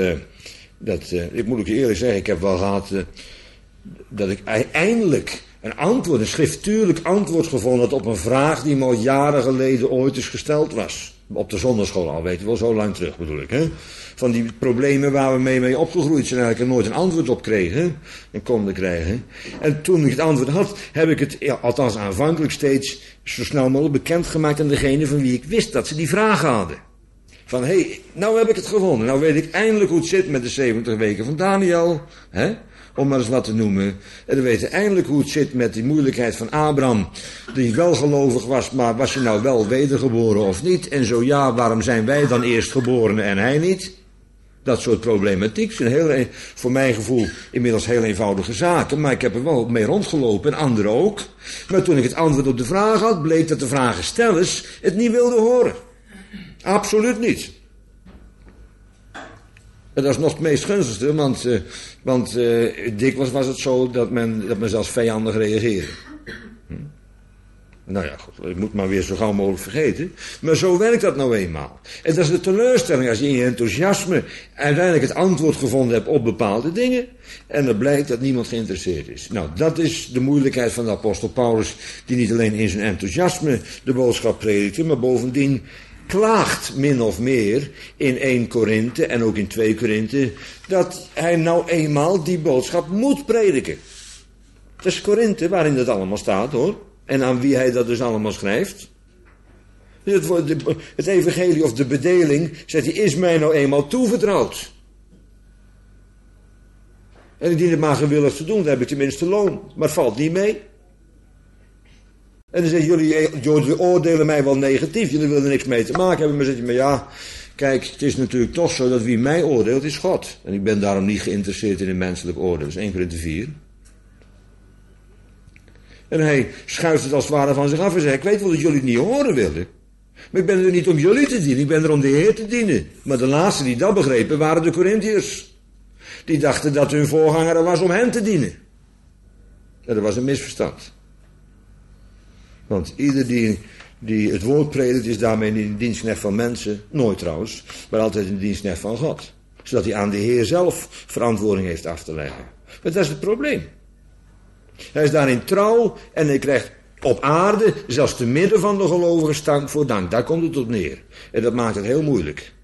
ik moet ook eerlijk zeggen, ik heb wel gehad dat ik eindelijk een schriftuurlijk antwoord gevonden had op een vraag die me al jaren geleden ooit eens gesteld was. Op de zondagschool al, weet je wel, zo lang terug bedoel ik. Hè? Van die problemen waar we mee opgegroeid zijn, eigenlijk er nooit een antwoord op kregen en konden krijgen. En toen ik het antwoord had, heb ik het, althans aanvankelijk steeds, zo snel mogelijk bekendgemaakt aan degene van wie ik wist dat ze die vraag hadden. Van, hé, nou heb ik het gevonden. Nou weet ik eindelijk hoe het zit met de 70 weken van Daniel. Hè? Om maar eens wat te noemen. En dan weten eindelijk hoe het zit met die moeilijkheid van Abraham. Die wel gelovig was, maar was hij nou wel wedergeboren of niet? En zo ja, waarom zijn wij dan eerst geboren en hij niet? Dat soort problematiek zijn voor mijn gevoel inmiddels heel eenvoudige zaken. Maar ik heb er wel mee rondgelopen en anderen ook. Maar toen ik het antwoord op de vraag had, bleek dat de vragenstellers het niet wilden horen. Absoluut niet. En dat is nog het meest gunstigste, want dikwijls was het zo dat men zelfs vijandig reageerde. Nou ja, goed, ik moet maar weer zo gauw mogelijk vergeten. Maar zo werkt dat nou eenmaal. En dat is de teleurstelling als je in je enthousiasme uiteindelijk het antwoord gevonden hebt op bepaalde dingen. En er blijkt dat niemand geïnteresseerd is. Nou, dat is de moeilijkheid van de apostel Paulus, die niet alleen in zijn enthousiasme de boodschap predikte, maar bovendien klaagt min of meer in 1 Korinthe en ook in 2 Korinthe dat hij nou eenmaal die boodschap moet prediken. Het is Korinthe waarin dat allemaal staat, hoor. En aan wie hij dat dus allemaal schrijft. Het evangelie of de bedeling, zegt hij, is mij nou eenmaal toevertrouwd. En ik dien het maar gewillig te doen, dan heb ik tenminste loon. Maar het valt niet mee. En dan zeggen jullie oordelen mij wel negatief, jullie willen er niks mee te maken hebben. Maar dan zeg je, maar ja, kijk, het is natuurlijk toch zo dat wie mij oordeelt is God. En ik ben daarom niet geïnteresseerd in een menselijk oordeel. Dat is 1 Korinthe 4. En hij schuift het als het ware van zich af en zegt, ik weet wel dat jullie het niet horen willen. Maar ik ben er niet om jullie te dienen, ik ben er om de Heer te dienen. Maar de laatste die dat begrepen waren de Korinthiërs. Die dachten dat hun voorganger er was om hen te dienen. En dat was een misverstand. Want ieder die het woord predikt is daarmee niet in dienstknecht van mensen. Nooit trouwens, maar altijd in dienstknecht van God. Zodat hij aan de Heer zelf verantwoording heeft af te leggen. Maar dat is het probleem. Hij is daarin trouw en hij krijgt op aarde, zelfs te midden van de gelovigen, stank voor dank. Daar komt het op neer. En dat maakt het heel moeilijk.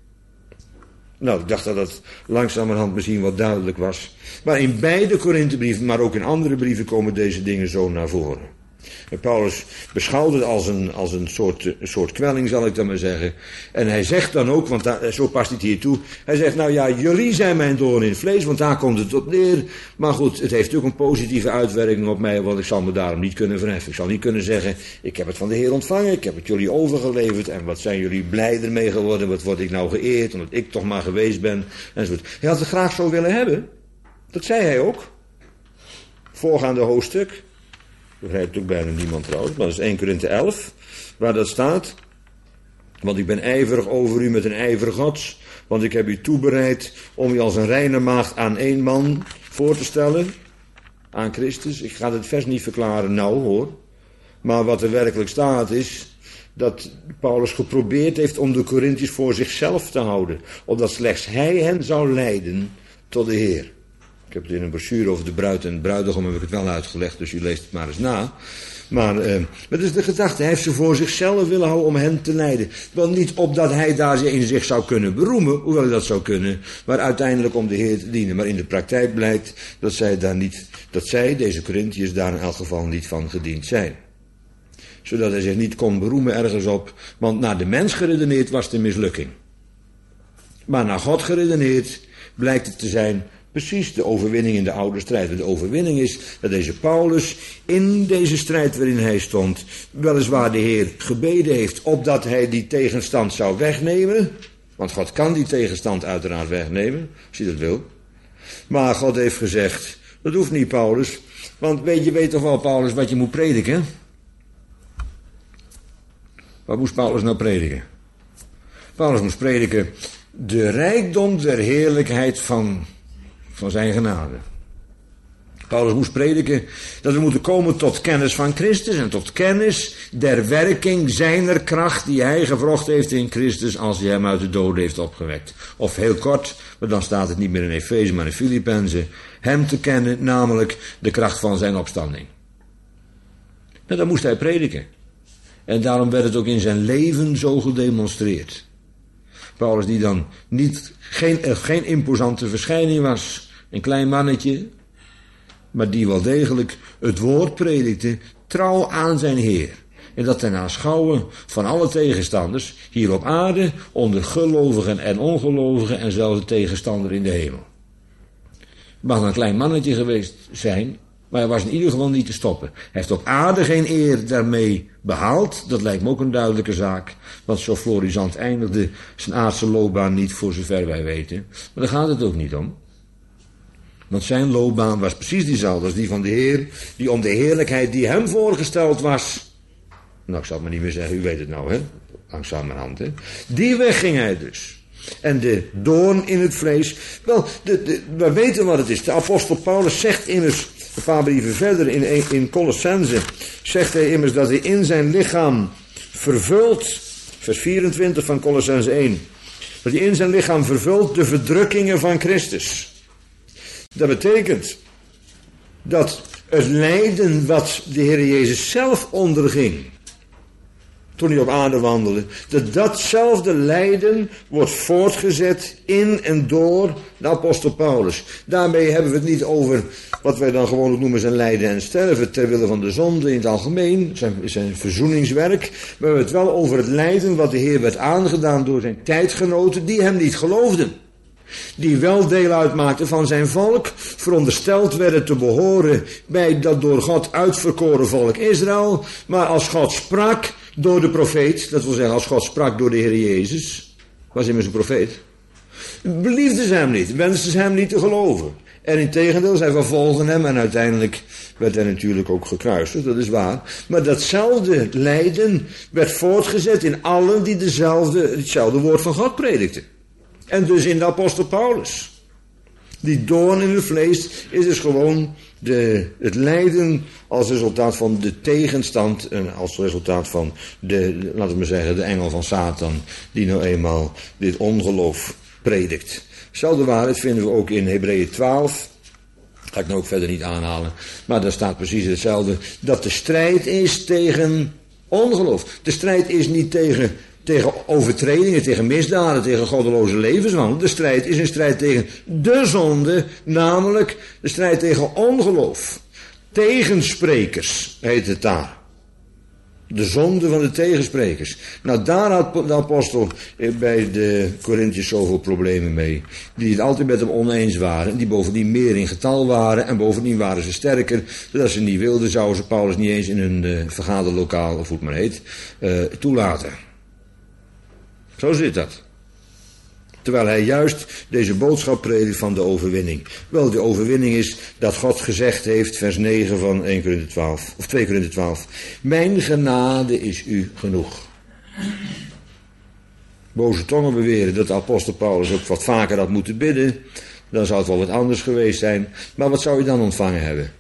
Nou, ik dacht dat het langzamerhand misschien wat duidelijk was. Maar in beide Korinthebrieven, maar ook in andere brieven komen deze dingen zo naar voren. En Paulus beschouwde het als een soort kwelling, zal ik dan maar zeggen. En hij zegt dan ook, want zo past het hier toe. Hij zegt, nou ja, jullie zijn mijn doorn in het vlees, want daar komt het op neer. Maar goed, het heeft ook een positieve uitwerking op mij, want ik zal me daarom niet kunnen verheffen. Ik zal niet kunnen zeggen, ik heb het van de Heer ontvangen, ik heb het jullie overgeleverd. En wat zijn jullie blij ermee geworden, wat word ik nou geëerd, omdat ik toch maar geweest ben. Enzovoort. Hij had het graag zo willen hebben. Dat zei hij ook. Voorgaande hoofdstuk. Begrijpt ook bijna niemand trouwens, maar dat is 1 Korinthe 11, waar dat staat. Want ik ben ijverig over u met een ijver Gods, want ik heb u toebereid om u als een reine maagd aan 1 man voor te stellen, aan Christus. Ik ga het vers niet verklaren nou hoor, maar wat er werkelijk staat is dat Paulus geprobeerd heeft om de Korinthiërs voor zichzelf te houden, opdat slechts hij hen zou leiden tot de Heer. Ik heb het in een brochure over de bruid en bruidegom heb ik het wel uitgelegd, dus u leest het maar eens na. Maar dat is de gedachte, hij heeft ze voor zichzelf willen houden om hen te leiden. Wel niet opdat hij daar in zich zou kunnen beroemen, hoewel hij dat zou kunnen, maar uiteindelijk om de Heer te dienen. Maar in de praktijk blijkt dat zij, deze Korinthiërs, daar in elk geval niet van gediend zijn. Zodat hij zich niet kon beroemen ergens op, want naar de mens geredeneerd was het een mislukking. Maar naar God geredeneerd blijkt het te zijn precies de overwinning in de oude strijd. De overwinning is dat deze Paulus in deze strijd waarin hij stond, weliswaar de Heer gebeden heeft, opdat hij die tegenstand zou wegnemen. Want God kan die tegenstand uiteraard wegnemen, als hij dat wil. Maar God heeft gezegd, dat hoeft niet Paulus, want je weet toch wel Paulus wat je moet prediken? Wat moest Paulus nou prediken? Paulus moest prediken de rijkdom der heerlijkheid van zijn genade. Paulus moest prediken dat we moeten komen tot kennis van Christus en tot kennis der werking zijner kracht die hij gewrocht heeft in Christus als hij hem uit de doden heeft opgewekt. Of heel kort, maar dan staat het niet meer in Efeze maar in Filippenzen, hem te kennen, namelijk de kracht van zijn opstanding. Nou, dat moest hij prediken. En daarom werd het ook in zijn leven zo gedemonstreerd. Paulus die dan geen imposante verschijning was, een klein mannetje, maar die wel degelijk het woord predikte, trouw aan zijn Heer. En dat ten aanschouwen van alle tegenstanders, hier op aarde, onder gelovigen en ongelovigen en zelfs de tegenstander in de hemel. Het mag een klein mannetje geweest zijn, Maar hij was in ieder geval niet te stoppen. Hij heeft op aarde geen eer daarmee behaald. Dat lijkt me ook een duidelijke zaak. Want zo florisant eindigde zijn aardse loopbaan niet, voor zover wij weten. Maar daar gaat het ook niet om. Want zijn loopbaan was precies diezelfde als die van de Heer, die om de heerlijkheid die hem voorgesteld was. Nou, ik zal het maar niet meer zeggen, u weet het nou, hè? Langzamerhand, hè? Die weg ging hij dus. En de doorn in het vlees. Wel, we weten wat het is. De apostel Paulus zegt immers, een paar brieven verder in Colossense, zegt hij immers dat hij in zijn lichaam vervult, vers 24 van Colossense 1, dat hij in zijn lichaam vervult de verdrukkingen van Christus. Dat betekent dat het lijden wat de Heer Jezus zelf onderging toen hij op aarde wandelde, dat datzelfde lijden wordt voortgezet in en door de apostel Paulus. Daarmee hebben we het niet over wat wij dan gewoon noemen zijn lijden en sterven ter wille van de zonde in het algemeen, zijn verzoeningswerk. Maar we hebben het wel over het lijden wat de Heer werd aangedaan door zijn tijdgenoten die hem niet geloofden. Die wel deel uitmaakten van zijn volk, verondersteld werden te behoren bij dat door God uitverkoren volk Israël. Maar als God sprak door de profeet, dat wil zeggen als God sprak door de Heer Jezus, was immers een profeet, beliefden ze hem niet, wensten ze hem niet te geloven. En integendeel, zij vervolgden hem en uiteindelijk werd hij natuurlijk ook gekruisigd, dat is waar. Maar datzelfde lijden werd voortgezet in allen die hetzelfde woord van God predikten. En dus in de apostel Paulus. Die doorn in het vlees is dus gewoon het lijden als resultaat van de tegenstand en als resultaat van laten we maar zeggen, de engel van Satan, die nou eenmaal dit ongeloof predikt. Dezelfde waarheid vinden we ook in Hebreeën 12. Ga ik nou ook verder niet aanhalen. Maar daar staat precies hetzelfde. Dat de strijd is tegen ongeloof. De strijd is niet tegen overtredingen, tegen misdaden, tegen goddeloze levenswandel. De strijd is een strijd tegen de zonde, namelijk de strijd tegen ongeloof. Tegensprekers heet het daar. De zonde van de tegensprekers. Nou, daar had de apostel bij de Korinthiërs zoveel problemen mee. Die het altijd met hem oneens waren. Die bovendien meer in getal waren. En bovendien waren ze sterker. Zodat ze niet wilden, zouden ze Paulus niet eens in hun vergaderlokaal, of hoe het maar heet, toelaten. Zo zit dat. Terwijl hij juist deze boodschap predikt van de overwinning. Wel, de overwinning is dat God gezegd heeft, vers 9 van 1 Korinthe 12, of 2 Korinthe 12. Mijn genade is u genoeg. Boze tongen beweren dat de apostel Paulus ook wat vaker had moeten bidden. Dan zou het wel wat anders geweest zijn. Maar wat zou je dan ontvangen hebben?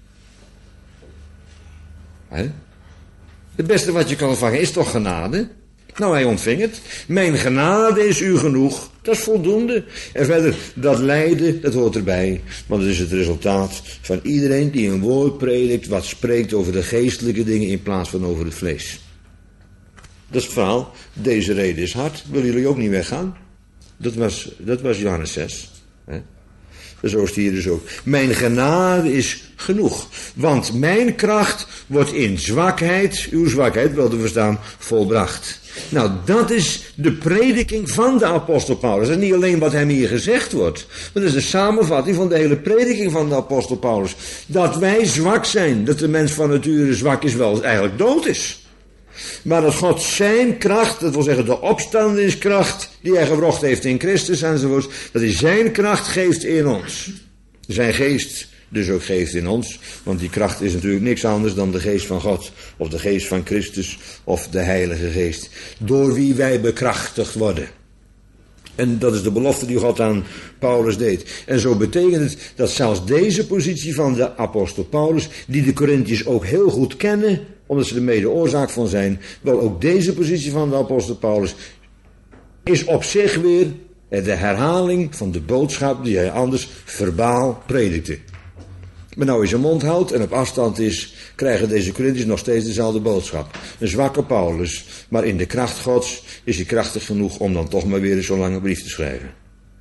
Het beste wat je kan ontvangen is toch genade? Nou, hij ontving het. Mijn genade is u genoeg. Dat is voldoende. En verder, dat lijden, dat hoort erbij. Want het is het resultaat van iedereen die een woord predikt, wat spreekt over de geestelijke dingen in plaats van over het vlees. Dat is het verhaal. Deze reden is hard. Willen jullie ook niet weggaan? Dat was Johannes 6. Zo is het hier dus ook. Mijn genade is genoeg. Want mijn kracht wordt in zwakheid, uw zwakheid wel te verstaan, volbracht. Nou, dat is de prediking van de apostel Paulus. Dat is niet alleen wat hem hier gezegd wordt. Maar dat is de samenvatting van de hele prediking van de apostel Paulus. Dat wij zwak zijn. Dat de mens van nature zwak is, wel eigenlijk dood is. Maar dat God zijn kracht, dat wil zeggen de opstandingskracht die hij gewrocht heeft in Christus enzovoort, dat hij zijn kracht geeft in ons. Zijn geest dus ook geeft in ons, want die kracht is natuurlijk niks anders dan de geest van God, of de geest van Christus, of de Heilige Geest, door wie wij bekrachtigd worden. En dat is de belofte die God aan Paulus deed. En zo betekent het dat zelfs deze positie van de apostel Paulus, die de Korinthiërs ook heel goed kennen, omdat ze er mede oorzaak van zijn, wel ook deze positie van de apostel Paulus is op zich weer de herhaling van de boodschap die hij anders verbaal predikte. Maar nou hij zijn mond houdt en op afstand is, krijgen deze Korinthiërs nog steeds dezelfde boodschap. Een zwakke Paulus, maar in de kracht Gods is hij krachtig genoeg om dan toch maar weer zo'n lange brief te schrijven.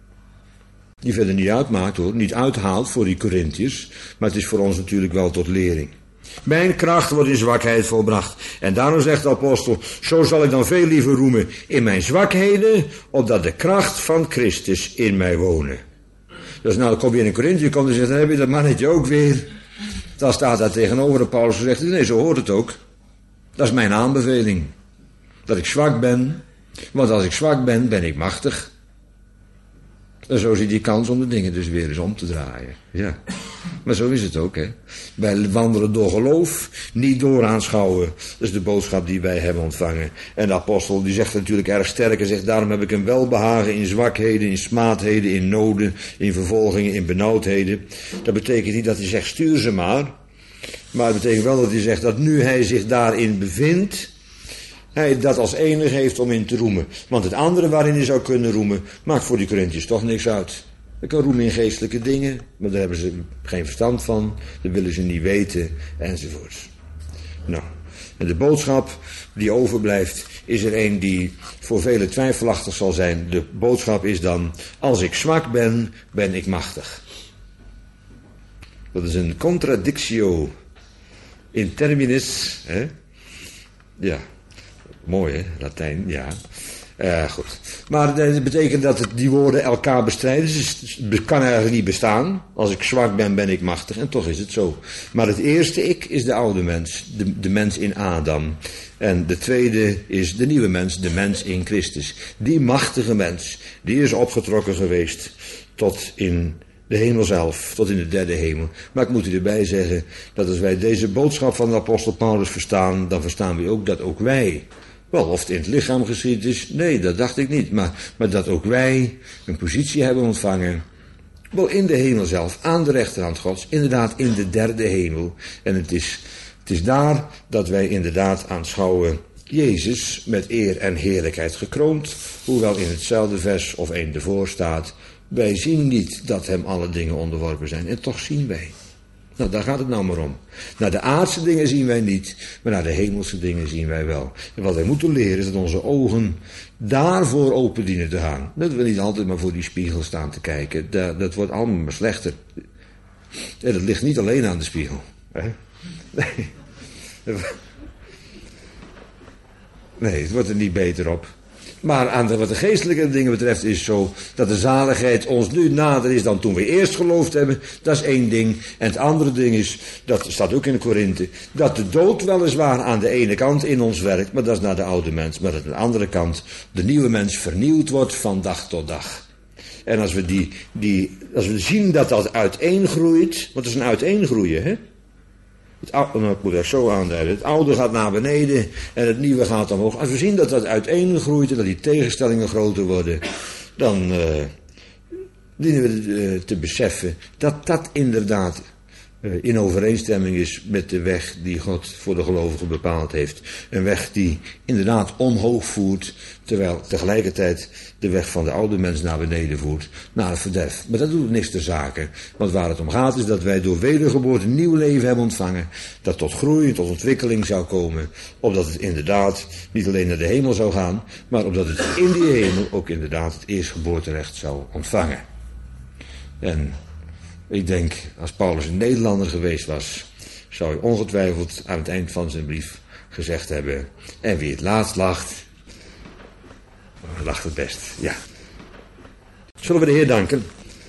Die verder niet uitmaakt hoor, niet uithaalt voor die Korinthiërs, maar het is voor ons natuurlijk wel tot lering. Mijn kracht wordt in zwakheid volbracht. En daarom zegt de apostel, zo zal ik dan veel liever roemen in mijn zwakheden, opdat de kracht van Christus in mij wonen. Dus nou, dan kom je in een Korinthe, dan heb je dat mannetje ook weer. Dan staat daar tegenover de Paulus gezegd, nee, zo hoort het ook. Dat is mijn aanbeveling. Dat ik zwak ben, want als ik zwak ben, ben ik machtig. En zo ziet die kans om de dingen dus weer eens om te draaien. Ja. Maar zo is het ook, hè. Wij wandelen door geloof, niet door aanschouwen. Dat is de boodschap die wij hebben ontvangen. En de apostel die zegt natuurlijk erg sterk en zegt, daarom heb ik een welbehagen in zwakheden, in smaadheden, in noden, in vervolgingen, in benauwdheden. Dat betekent niet dat hij zegt, stuur ze maar. Maar het betekent wel dat hij zegt dat nu hij zich daarin bevindt, hij dat als enige heeft om in te roemen. Want het andere waarin hij zou kunnen roemen, maakt voor die Korinthiërs toch niks uit. Ik kan roemen in geestelijke dingen, maar daar hebben ze geen verstand van. Dat willen ze niet weten, enzovoort. Nou, en de boodschap die overblijft, is er een die voor velen twijfelachtig zal zijn. De boodschap is dan, als ik zwak ben, ben ik machtig. Dat is een contradictio in terminis, hè? Ja, mooi hè, Latijn, ja. Goed. Maar dat betekent dat die woorden elkaar bestrijden. Dus het kan eigenlijk niet bestaan. Als ik zwak ben, ben ik machtig. En toch is het zo. Maar het eerste ik is de oude mens. De mens in Adam. En de tweede is de nieuwe mens. De mens in Christus. Die machtige mens. Die is opgetrokken geweest tot in de hemel zelf, tot in de derde hemel. Maar ik moet u erbij zeggen, dat als wij deze boodschap van de apostel Paulus verstaan, dan verstaan we ook dat ook wij, wel of het in het lichaam geschied is, nee, dat dacht ik niet, maar dat ook wij een positie hebben ontvangen, wel in de hemel zelf, aan de rechterhand Gods, inderdaad in de derde hemel. En het is daar dat wij inderdaad aanschouwen Jezus met eer en heerlijkheid gekroond, hoewel in hetzelfde vers of één ervoor staat, wij zien niet dat hem alle dingen onderworpen zijn. En toch zien wij. Nou, daar gaat het nou maar om. Naar de aardse dingen zien wij niet, maar naar de hemelse dingen zien wij wel. En wat wij moeten leren is dat onze ogen daarvoor open dienen te gaan. Dat we niet altijd maar voor die spiegel staan te kijken. Dat wordt allemaal maar slechter. En dat ligt niet alleen aan de spiegel. Hè? Nee, het wordt er niet beter op. Maar wat de geestelijke dingen betreft is zo dat de zaligheid ons nu nader is dan toen we eerst geloofd hebben. Dat is één ding. En het andere ding is, dat staat ook in de Korinthe, dat de dood weliswaar aan de ene kant in ons werkt, maar dat is naar de oude mens. Maar aan de andere kant de nieuwe mens vernieuwd wordt van dag tot dag. En als we zien dat dat uiteengroeit, want het is een uiteengroeien, hè? Ik moet dat zo aanduiden. Het oude gaat naar beneden en het nieuwe gaat omhoog. Als we zien dat dat uiteengroeit en dat die tegenstellingen groter worden, dan dienen we te beseffen dat dat inderdaad in overeenstemming is met de weg die God voor de gelovigen bepaald heeft. Een weg die inderdaad omhoog voert, terwijl tegelijkertijd de weg van de oude mens naar beneden voert, naar het verderf. Maar dat doet niks ter zake, want waar het om gaat is dat wij door wedergeboorte een nieuw leven hebben ontvangen, dat tot groei, tot ontwikkeling zou komen, opdat het inderdaad niet alleen naar de hemel zou gaan, maar opdat het in die hemel ook inderdaad het eerstgeboorterecht zou ontvangen. En ik denk, als Paulus een Nederlander geweest was, zou hij ongetwijfeld aan het eind van zijn brief gezegd hebben, en wie het laatst lacht, lacht het best, ja. Zullen we de Heer danken?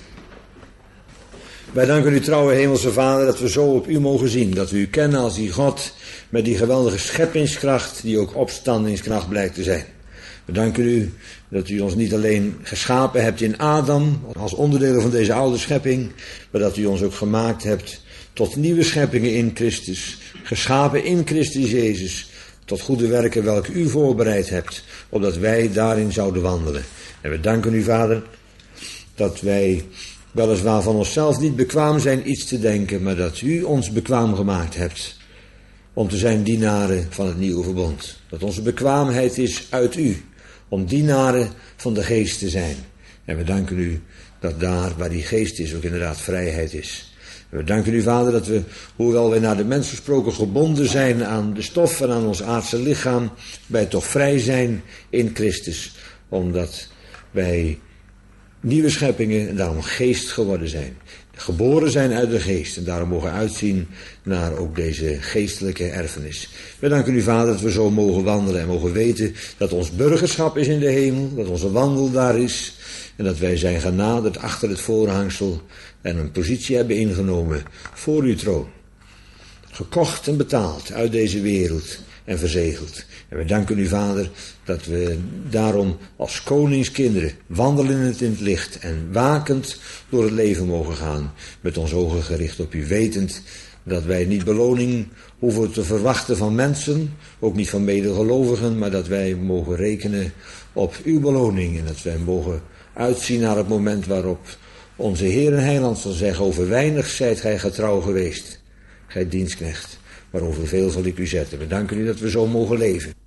Wij danken u, trouwe hemelse Vader, dat we zo op u mogen zien, dat we u kennen als die God met die geweldige scheppingskracht, die ook opstandingskracht blijkt te zijn. We danken u dat u ons niet alleen geschapen hebt in Adam, als onderdelen van deze oude schepping, maar dat u ons ook gemaakt hebt tot nieuwe scheppingen in Christus, geschapen in Christus Jezus, tot goede werken welke u voorbereid hebt, opdat wij daarin zouden wandelen. En we danken u, Vader, dat wij weliswaar van onszelf niet bekwaam zijn iets te denken, maar dat u ons bekwaam gemaakt hebt om te zijn dienaren van het nieuwe verbond. Dat onze bekwaamheid is uit u, om dienaren van de geest te zijn. En we danken u dat daar waar die geest is ook inderdaad vrijheid is. En we danken u, Vader, dat we, hoewel wij naar de mens gesproken gebonden zijn aan de stof en aan ons aardse lichaam, wij toch vrij zijn in Christus, omdat wij nieuwe scheppingen en daarom geest geworden zijn. Geboren zijn uit de geest en daarom mogen uitzien naar ook deze geestelijke erfenis. We danken u, Vader, dat we zo mogen wandelen en mogen weten dat ons burgerschap is in de hemel, dat onze wandel daar is en dat wij zijn genaderd achter het voorhangsel en een positie hebben ingenomen voor uw troon. gekocht en betaald uit deze wereld en verzegeld. En we danken u, Vader, dat we daarom als koningskinderen wandelen in het licht en wakend door het leven mogen gaan, met ons ogen gericht op u, wetend dat wij niet beloning hoeven te verwachten van mensen, ook niet van medegelovigen, maar dat wij mogen rekenen op uw beloning en dat wij mogen uitzien naar het moment waarop onze Heer en Heiland zal zeggen: over weinig zijt gij getrouw geweest, gij dienstknecht, maar over veel zal ik u zetten. We danken u dat we zo mogen leven.